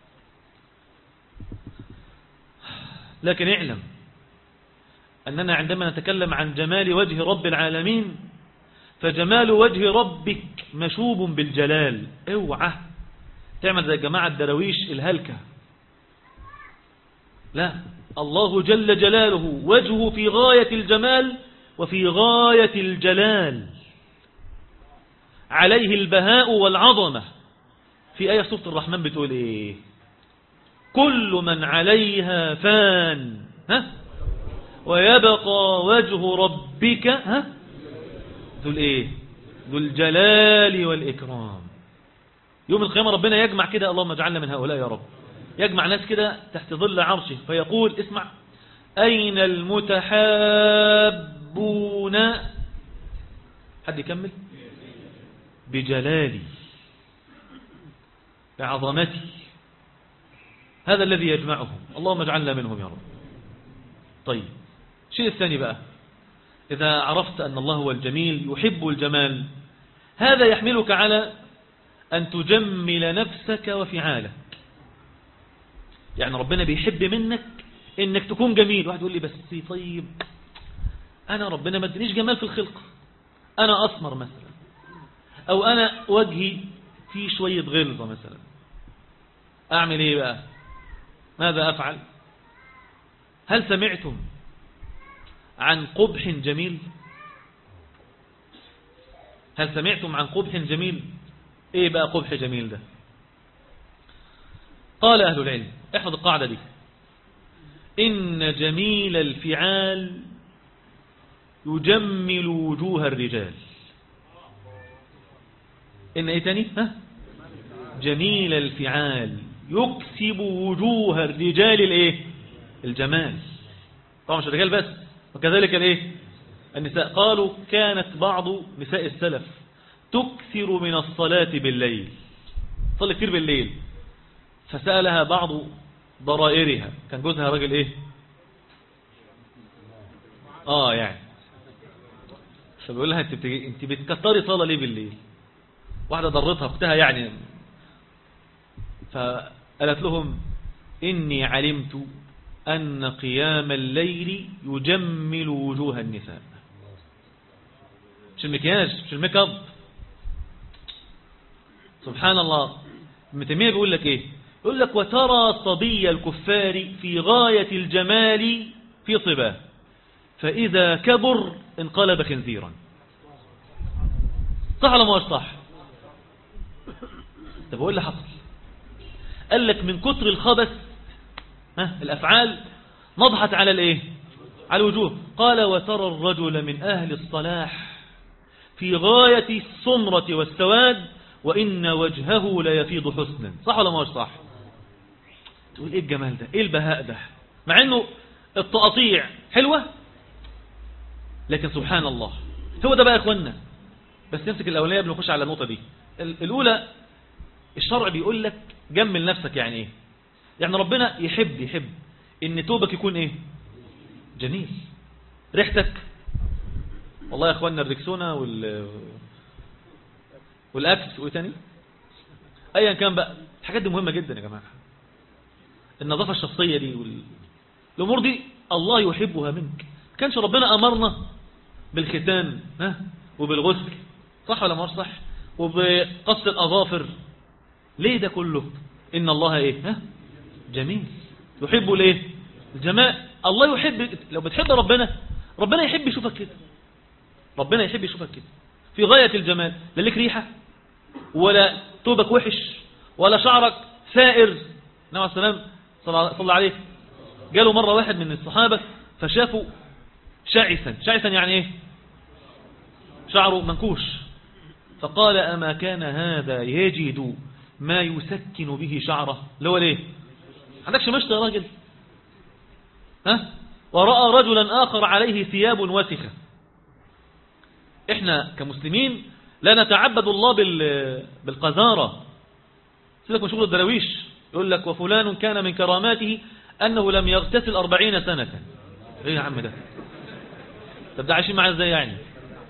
لكن اعلم أننا عندما نتكلم عن جمال وجه رب العالمين فجمال وجه ربك مشوب بالجلال. اوعى تعمل زي جماعة الدرويش الهلكة. لا، الله جل جلاله وجهه في غاية الجمال وفي غاية الجلال، عليه البهاء والعظمة. في آية سورة الرحمن بتقول إيه؟ كل من عليها فان ها ويبقى وجه ربك ها ذو الايه ذو الجلال والإكرام. يوم القيامة ربنا يجمع كده، اللهم اجعلنا من هؤلاء يا رب، يجمع ناس كده تحت ظل عرشه فيقول اسمع أين المتحابون؟ حد يكمل؟ بجلالي بعظمتي. هذا الذي يجمعهم، اللهم اجعلنا منهم يا رب. طيب الشيء الثاني بقى، إذا عرفت أن الله هو الجميل يحب الجمال، هذا يحملك على أن تجمل نفسك وفعالك. يعني ربنا بيحب منك إنك تكون جميل. واحد يقول لي بس طيب أنا ربنا ما ادنيش جمال في الخلق، أنا أسمر مثلا، أو أنا وجهي فيه شوية غلظة مثلا، أعمل إيه بقى؟ ماذا أفعل؟ هل سمعتم عن قبح جميل؟ هل سمعتم عن قبح جميل؟ إيه بقى قبح جميل ده؟ قال أهل العلم، احفظ القاعدة دي، إن جميل الفعال يجمل وجوه الرجال. إن إيه تاني؟ ها؟ جميل الفعال يكسب وجوه الرجال الإيه؟ الجمال. طبعا مش الرجال بس، وكذلك الإيه؟ النساء. قالوا كانت بعض نساء السلف تكثر من الصلاة بالليل، صلي كثير بالليل، فسألها بعض ضرائرها، كان جوزها راجل إيه؟ آه يعني فبيقول لها انت انت بتكتري صلاة ليه بالليل؟ واحدة ضرتها اختها يعني، فقالت لهم إني علمت أن قيام الليل يجمل وجوه النساء. مش المكياج، مش الميك اب. سبحان الله. ابن تيمية بيقول لك ايه؟ يقول لك وترى صبي الكفار في غاية الجمال في صباه، فإذا كبر انقلب خنزيرا. صح ولا ما صح؟ طب اقول اللي حصل. قال لك من كتر الخبث ها الأفعال نضحت على الايه؟ على الوجوه. قال وترى الرجل من أهل الصلاح في غاية السمرة والسواد وإن وجهه ليفيض حسنا. صح ولا ما هو صح؟ تقول إيه الجمال ده، إيه البهاء ده، مع إنه التقطيع حلوة، لكن سبحان الله. هو ده بقى يا إخوانا. بس نمسك الأولانية قبل ما نخش على النقطة دي. الأولى، الشرع بيقول لك جمل نفسك. يعني إيه؟ يعني ربنا يحب يحب إن توبك يكون إيه؟ جميل. ريحتك، والله يا إخوانا الركسونة وال والأكس وإيه تاني أيا كان بقى، الحاجات دي مهمة جدا يا جماعة. النظافة الشخصية دي وال... الأمور دي الله يحبها منك. كانش ربنا أمرنا بالختان ها وبالغسل، صح ولا ما صح، وبقص الأظافر؟ ليه ده كله؟ إن الله إيه؟ ها جميل، يحب ليه؟ الجمال. الله يحب. لو بتحب ربنا، ربنا يحب يشوفك كده. ربنا يحب يشوفك كده في غاية الجمال. لا لك ريحة، ولا توبك وحش، ولا شعرك ثائر. النبي عليه السلام صلى الله عليه جاله مرة واحد من الصحابة فشافوا شعثا. شعثا يعني ايه؟ شعره منكوش. فقال أما كان هذا يجد ما يسكن به شعره؟ اللي هو ليه؟ عندكش مشط يا راجل؟ ها؟ ورأى رجلا آخر عليه ثياب وسخة. احنا كمسلمين لا نتعبد الله بالقذارة. سيبك من شغل الدرويش، يقول لك وفلان كان من كراماته أنه لم يغتسل أربعين سنة. ايه يا عم ده؟ طب ده عايشين معاه ازاي يعني؟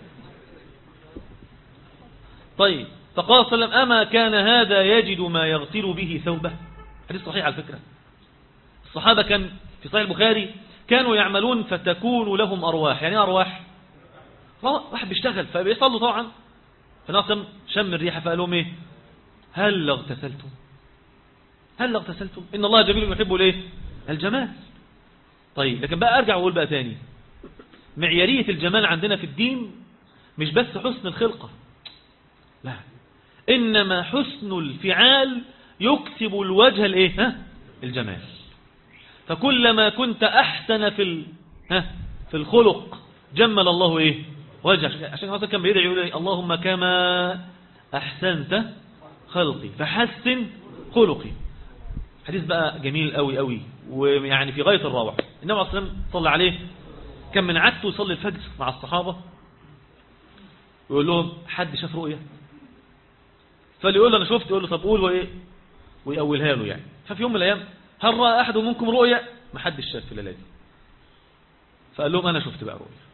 طيب، فقال صلى الله عليه وسلم أما كان هذا يجد ما يغسل به ثوبه؟ حديث صحيح على فكرة. الصحابة كان في صحيح البخاري كانوا يعملون فتكون لهم أرواح. يعني أرواح؟ واحد بيشتغل فبيصلوا طبعا، فنقسم شم الريحة فقال لهم ايه؟ هل اغتسلتم؟ هل اغتسلتم؟ إن الله جميل يحب الايه؟ الجمال. طيب، لكن بقى أرجع وأقول بقى تاني، معيارية الجمال عندنا في الدين مش بس حسن الخلقة، لا، إنما حسن الفعال يكسب الوجه الايه؟ ها؟ الجمال. فكلما كنت أحسن في ال... ها؟ في الخلق جمل الله ايه؟ وجهك. عشان هذا كان بيدعي يقول اللهم كما أحسنت خلقي فحسن خلقي. حديث بقى جميل قوي قوي، ويعني في غاية الروعة. النبي عليه الصلاة والسلام صلى عليه كان من عادته يصلي الفجر مع الصحابة ويقول لهم حد شاف رؤية؟ فاللي يقول له أنا شفت يقول له طب قول وإيه، ويقولها له يعني. ففي يوم من الأيام هل رأى أحد منكم رؤية؟ ما حدش شاف في الليلة دي. فقال لهم أنا شفت بقى رؤية.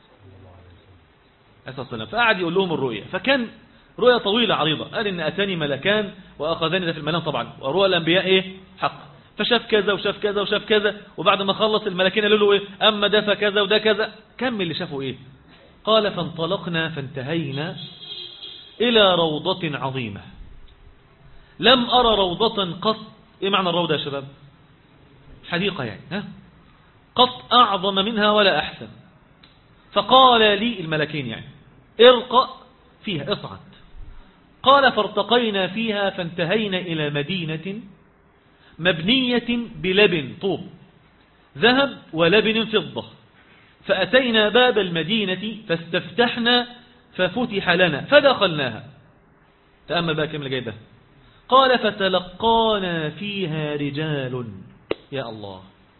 عليه الصلاة والسلام فقعد يقول لهم الرؤية. فكان رؤية طويلة عريضة. قال إن أتاني ملكان وأخذاني ده في المنام طبعا، ورؤى الأنبياء إيه؟ حق. فشاف كذا وشاف كذا وشاف كذا، وبعد ما خلص الملكين قالوا له إيه؟ أما ده فكذا وده كذا. كمل اللي شافوا إيه؟ قال فانطلقنا فانتهينا إلى روضة عظيمة لم أرى روضة قط. إيه معنى الروضة يا شباب؟ حديقة يعني، ها؟ قط أعظم منها ولا أحسن. فقال لي الملكين يعني ارقى فيها، اصعد. قال فارتقينا فيها فانتهينا إلى مدينة مبنية بلبن طوب ذهب ولبن فضة. فأتينا باب المدينة فاستفتحنا ففتح لنا فدخلناها. تأمل بقى كم جاي ده. قال فتلقانا فيها رجال، يا الله،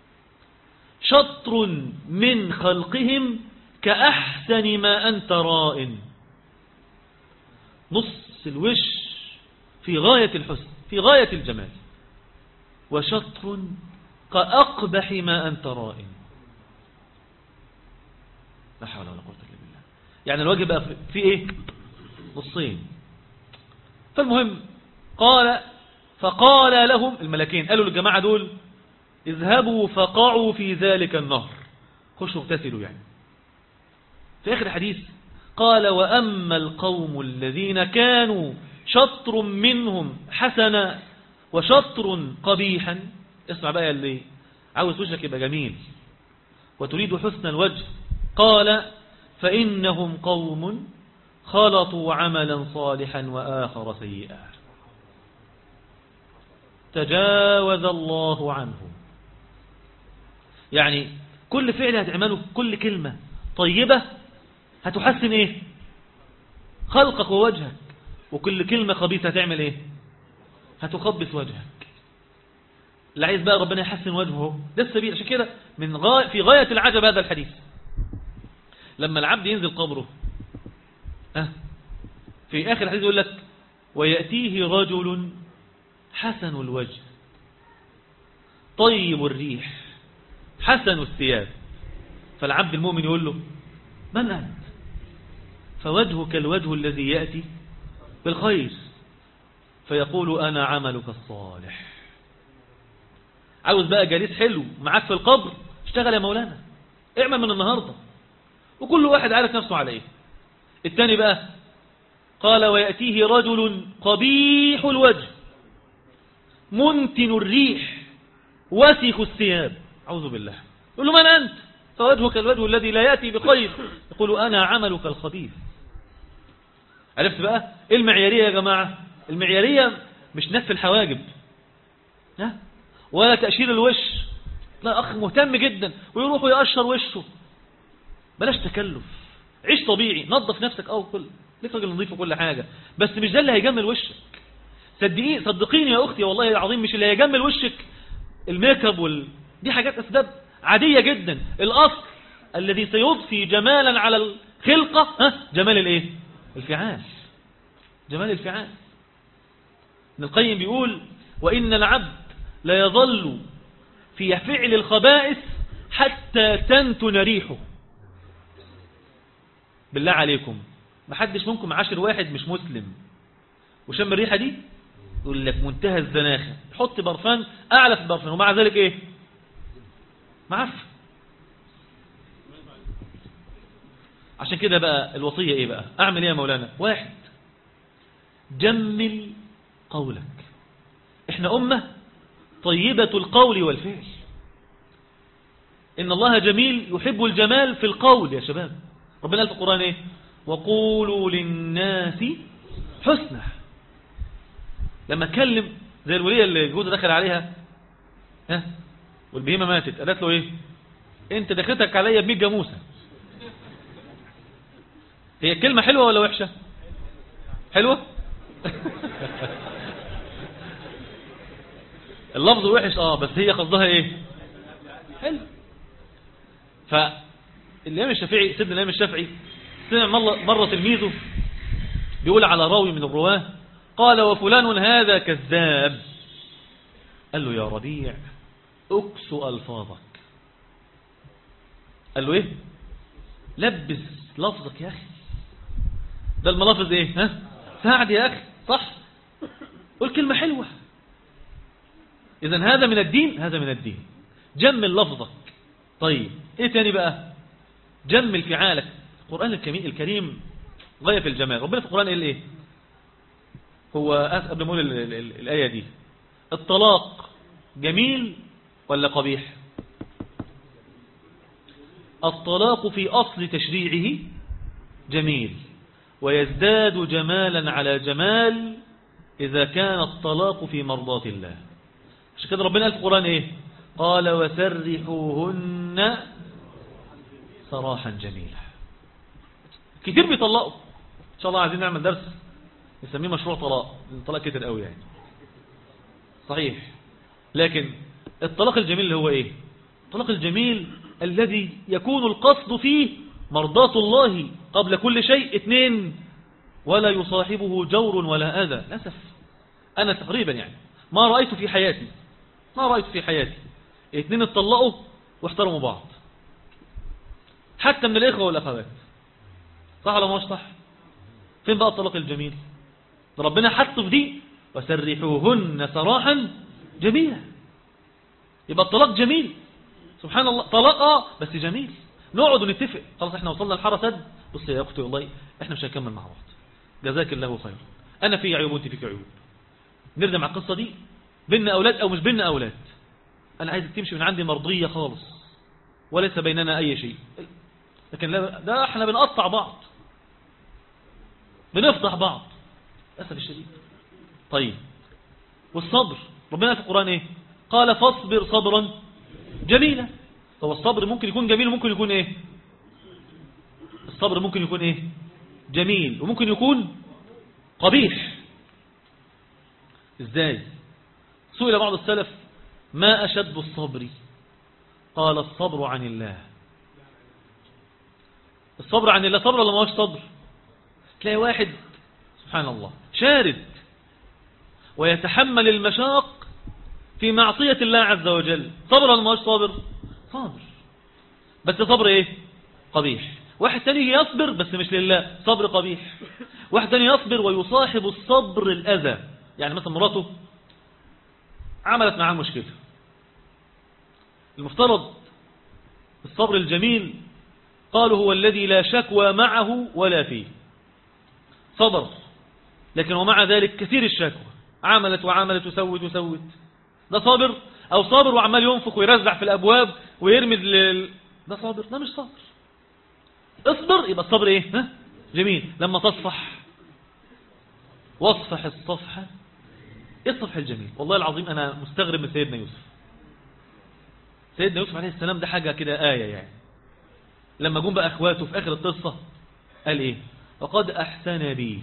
شطر من خلقهم كأحسن ما أنت رائن. نص الوش في غاية الحسن في غاية الجمال، وشطر كأقبح ما أنت رائن. لا حول ولا قوة إلا بالله. يعني الوجه بقى في إيه؟ نصين. فالمهم قال فقال لهم الملكين، قالوا للجماعة دول اذهبوا فقعوا في ذلك النهر، خشوا اغتسلوا يعني. في آخر الحديث قال وأما القوم الذين كانوا شطر منهم حسنا وشطر قبيحا. اسمع بقى اللي عاوز وجهك يبقى جميل وتريد حسن الوجه. قال فإنهم قوم خلطوا عملا صالحا وآخر سيئا تجاوز الله عنهم. يعني كل فعل هتعمله، كل كلمة طيبة هتحسن ايه؟ خلقك ووجهك، وكل كلمة خبيثة هتعمل ايه؟ هتخبث وجهك. اللي عايز بقى ربنا يحسن وجهه ده السبيل. عشان كده من غاية في غاية العجب هذا الحديث، لما العبد ينزل قبره أه في آخر الحديث يقول لك ويأتيه رجل حسن الوجه طيب الريح حسن الثياب، فالعبد المؤمن يقول له من أنت؟ فوجهك الوجه الذي يأتي بالخير، فيقول أنا عملك الصالح. عاوز بقى جليس حلو معاك في القبر، اشتغل يا مولانا، اعمل من النهاردة، وكل واحد عارف نفسه على ايه. الثاني بقى قال ويأتيه رجل قبيح الوجه منتن الريح وسخ الثياب، أعوذ بالله، يقول له من أنت؟ فوجهك الوجه الذي لا يأتي بخير، يقول أنا عملك الخبيث. عرفت بقى ايه المعيارية يا جماعة؟ المعيارية مش نف الحواجب ها ولا تأشير الوش، لا أخ مهتم جدا ويروح ويأشر وشه، بلاش تكلف، عيش طبيعي، نظف نفسك أو كل ليك راجل نظيف وكل حاجة، بس مش ده اللي هيجمل وشك. صدقيني صدقيني يا أختي والله العظيم مش اللي هيجمل وشك الميك اب وال... دي حاجات أسباب عادية جدا. الأصل الذي سيضفي جمالا على الخلقة ها جمال الايه؟ الفعال، جمال الفعال. ابن القيم بيقول وإن العبد لا يظل في فعل الخبائث حتى تنتن ريحه. بالله عليكم ما حدش منكم عاشر واحد مش مسلم وشم الريحة دي يقول لك منتهى الزناخة، يحط برفان أعلى في البرفان ومع ذلك إيه؟ معفن. عشان كده بقى الوصية إيه بقى؟ أعمل إيه يا مولانا؟ واحد، جمل قولك. إحنا أمة طيبة القول والفعل، إن الله جميل يحب الجمال في القول يا شباب. ربنا قال في القرآن إيه؟ وقولوا للناس حسنى. لما اتكلم زي الولية اللي جوزها دخل عليها ها والبهيمة ماتت، قالت له إيه؟ أنت دخلتك عليا بمية جاموسة. هي الكلمة حلوة ولا وحشة؟ حلوة؟ اللفظ وحش اه بس هي قصدها ايه؟ حلو. فالإمام الشافعي سيدنا الإمام الشافعي سمع مرة تلميذه بيقول على راوي من الرواه قال وفلان هذا كذاب. قال له يا ربيع اكسو ألفاظك. قال له ايه؟ لبس لفظك يا أخي، ده الملافظ ايه؟ ها؟ ساعد يا أخي، صح؟ قول كلمة حلوة. إذن هذا من الدين، هذا من الدين. جمل لفظك. طيب ايه تاني بقى؟ جمل فعالك. القرآن الكريم غاية في الجمال. ربنا في القرآن قال ايه؟ هو قبل ما اقول الآية دي، الطلاق جميل ولا قبيح؟ الطلاق في أصل تشريعه جميل، ويزداد جمالا على جمال إذا كان الطلاق في مرضاة الله. عشان كده ربنا قال في القرآن إيه؟ قال وسرحوهن سراحا جميلا. كتير بيطلقوا، إن شاء الله عايزين نعمل درس نسميه مشروع طلاق، الطلاق كتير قوي يعني صحيح. لكن الطلاق الجميل اللي هو إيه؟ الطلاق الجميل الذي يكون القصد فيه مرضاة الله قبل كل شيء. اثنين، ولا يصاحبه جور ولا أذى. للأسف أنا تقريبا يعني ما رأيت في حياتي ما رأيت في حياتي اثنين اتطلقوا واحترموا بعض، حتى من الإخوة والأخوات. صح ولا مش صح؟ فين بقى الطلاق الجميل؟ ربنا حط في دي وسرحوهن سراحا جميلا. يبقى الطلاق جميل، سبحان الله، طلاق اه بس جميل. نقعد ونتفق خلاص احنا وصلنا الحاره سد. بص يا اختي والله احنا مش هنكمل مع بعض، جزاك الله خيرا، انا في عيوب وانت فيك عيوب، نرجع مع القصه دي، بيننا اولاد او مش بيننا اولاد، انا عايزك تمشي من عندي مرضيه خالص وليس بيننا اي شيء. لكن لا، ده احنا بنقطع بعض، بنفضح بعض للاسف الشديد. طيب والصبر، ربنا في القران ايه؟ قال فاصبر صبرا جميلا. هو الصبر ممكن يكون جميل وممكن يكون ايه؟ الصبر ممكن يكون ايه؟ جميل وممكن يكون قبيح. إزاي؟ سئل بعض السلف ما أشد الصبر؟ قال الصبر عن الله. الصبر عن الله صبر ولا ما هوش صبر؟ تلاقي واحد سبحان الله شارد ويتحمل المشاق في معصية الله عز وجل، صبر ولا ما هوش صابر؟ صابر، بس صبر ايه؟ قبيح. واحد ثاني يصبر بس مش لله، صبر قبيح. واحد ثاني يصبر ويصاحب الصبر الأذى، يعني مثلا مراته عملت معاه مشكلة، المفترض الصبر الجميل قالوا هو الذي لا شكوى معه ولا فيه، صبر لكن ومع ذلك كثير الشكوى، عملت وعملت وسوت وسوت، ده صابر؟ أو صابر وعمال ينفق ويرزع في الأبواب ويرمي لل... ده صابر؟ ده مش صابر. اصبر يبقى الصبر ايه؟ ها؟ جميل. لما تصفح واصفح الصفحة، ايه الصفح الجميل؟ والله العظيم أنا مستغرب من سيدنا يوسف. سيدنا يوسف عليه السلام ده حاجة كده آية، يعني لما جم بقى أخواته في آخر القصة قال إيه؟ وقد أحسن بي.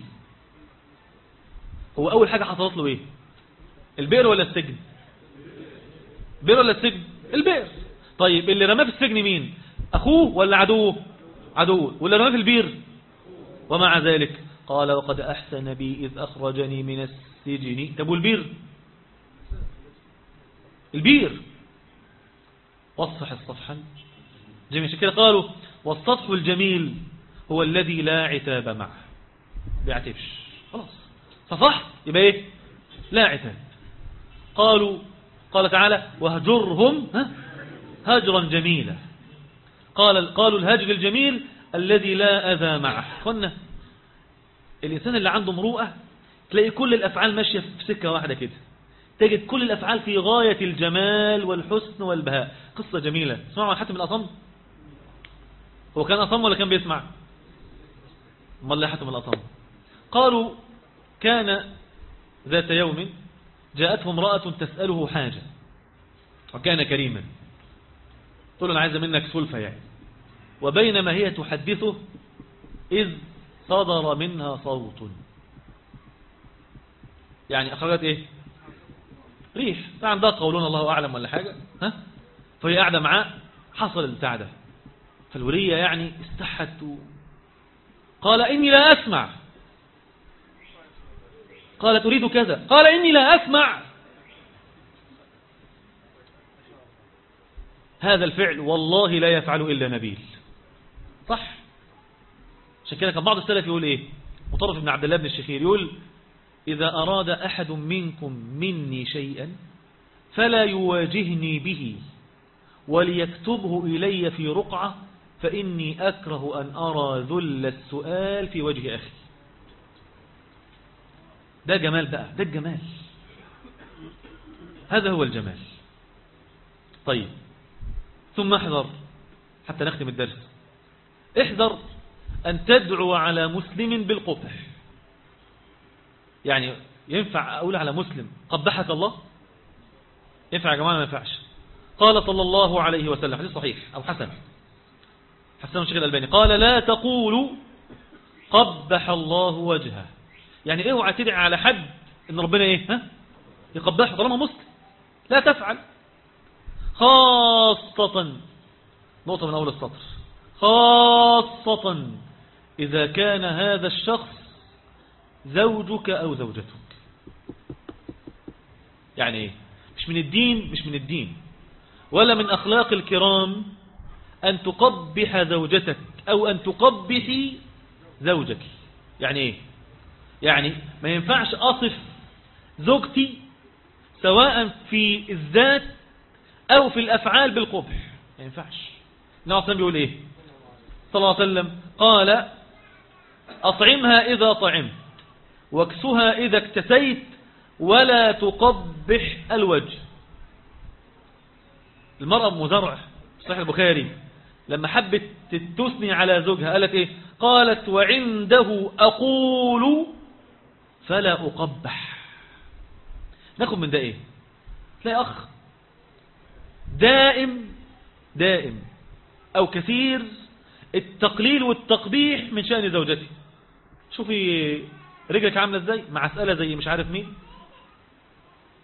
هو أول حاجة حصلت له إيه؟ البئر ولا السجن؟ البئر ولا السجن؟ البئر. طيب اللي رماه في السجن مين؟ أخوه ولا عدوه؟ عدوه. واللي رماه في البئر ومع ذلك قال وقد أحسن بي إذ أخرجني من السجن. طب والبئر؟ البئر واصفح الصفحة جميل. عشان كده قالوا والصفح الجميل هو الذي لا عتاب معه، بيعتبش خلاص، صفحت يبقى ايه؟ لا عتاب. قالوا قال تعالى وهجرهم هجرا جميلا. قال قالوا الهجر الجميل الذي لا أذى معه. قلنا الإنسان اللي عنده مروءة تلاقي كل الأفعال ماشية في سكة واحدة كده، تجد كل الأفعال في غاية الجمال والحسن والبهاء. قصة جميلة اسمعوا عن حاتم الأصم. هو كان أصم ولا كان بيسمع؟ ما الله حاتم الأصم. قالوا كان ذات يوم جاءته امرأة تسأله حاجة وكان كريما، تقول له أنا عايزة منك سلفة يعني. وبينما هي تحدثه إذ صدر منها صوت، يعني أخرجت إيه؟ ريح. عندها قولون الله أعلم ولا حاجة، ها؟ فهي قاعدة معاه حصل البتاع ده، فالورية يعني استحت و... قال إني لا أسمع. قالت أريد كذا. قال إني لا أسمع. هذا الفعل والله لا يفعله إلا نبيل. صح. عشان كده كان بعض السلف يقول إيه؟ مطرف بن عبد الله بن الشخير يقول إذا أراد أحد منكم مني شيئا فلا يواجهني به وليكتبه إلي في رقعة فإني أكره أن أرى ذل السؤال في وجه أخي. ده جمال بقى، ده الجمال، هذا هو الجمال. طيب ثم احذر حتى نختم الدرس، احذر أن تدعو على مسلم بالقبح. يعني ينفع أقول على مسلم قبحك الله؟ ينفع يا جماعة؟ ما ينفعش. قال صلى الله عليه وسلم حديث صحيح أو حسن حسن الشيخ الألباني قال لا تقولوا قبح الله وجهه. يعني اوعى تدعي على حد ان ربنا ايه ها يقبحه طالما مسلم، لا تفعل. خاصة نقطة من أول السطر، خاصة إذا كان هذا الشخص زوجك أو زوجتك. يعني ايه؟ مش من الدين مش من الدين ولا من أخلاق الكرام أن تقبح زوجتك أو أن تقبحي زوجك. يعني ايه؟ يعني ما ينفعش أصف زوجتي سواء في الذات أو في الأفعال بالقبح، ما ينفعش. النبي صلى الله عليه وسلم بيقول إيه صلى الله عليه وسلم؟ قال أطعمها إذا طعمت واكسها إذا اكتسيت ولا تقبح الوجه. المرأة أم زرع صحيح البخاري لما حبت تثني على زوجها قالت إيه؟ قالت وعنده أقول فلا أقبح. ناخد من ده إيه؟ تلاقي أخ دائم دائم أو كثير التقليل والتقبيح من شأن زوجته. شوفي رجلك عاملة ازاي مع أسئلة زي مش عارف مين،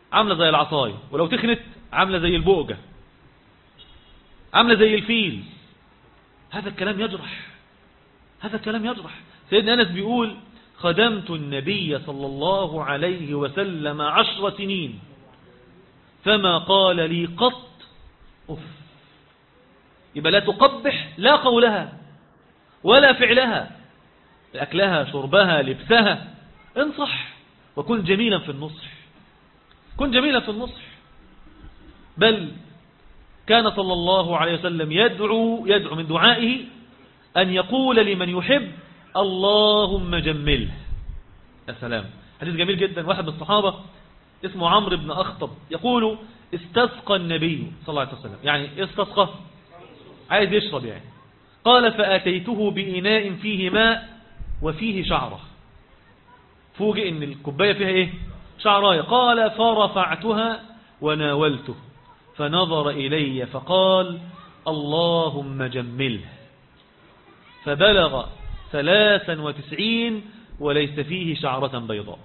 عاملة زي العصاية، ولو تخنت عاملة زي البؤجة، عاملة زي الفيل. هذا الكلام يجرح، هذا الكلام يجرح. سيدنا أنس بيقول خدمت النبي صلى الله عليه وسلم عشر سنين فما قال لي قط أف. يبقى لا تقبح لا قولها ولا فعلها، أكلها شربها لبسها، انصح وكن جميلا في النصح، كن جميلا في النصح. بل كان صلى الله عليه وسلم يدعو يدعو من دعائه أن يقول لمن يحب اللهم جمله. يا سلام، حديث جميل جدا. واحد من الصحابة اسمه عمرو بن أخطب يقول استسقى النبي صلى الله عليه وسلم، يعني استسقى عايز يشرب يعني. قال فأتيته بإناء فيه ماء وفيه شعرة، فوجئ ان الكوباية فيها ايه؟ شعراية. قال فرفعتها وناولته فنظر إلي فقال اللهم جمله، فبلغ ثلاثا وتسعين وليس فيه شعرة بيضاء.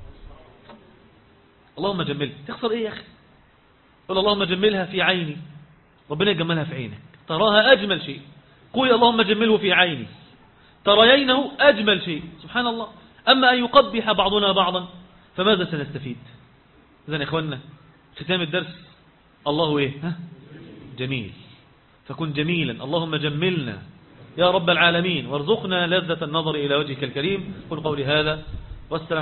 اللهم جمله، تخسر ايه يا اخي؟ قل اللهم جملها في عيني، ربنا يجملها في عينك، تراها أجمل شيء. قل اللهم جمله في عيني، تريينه أجمل شيء. سبحان الله. أما أن يقبح بعضنا بعضا فماذا سنستفيد؟ إذن يا إخواننا ختام الدرس، الله إيه؟ ها؟ جميل، فكن جميلا. اللهم جملنا يا رب العالمين وارزقنا لذة النظر إلى وجهك الكريم. قل قولي هذا والسلام.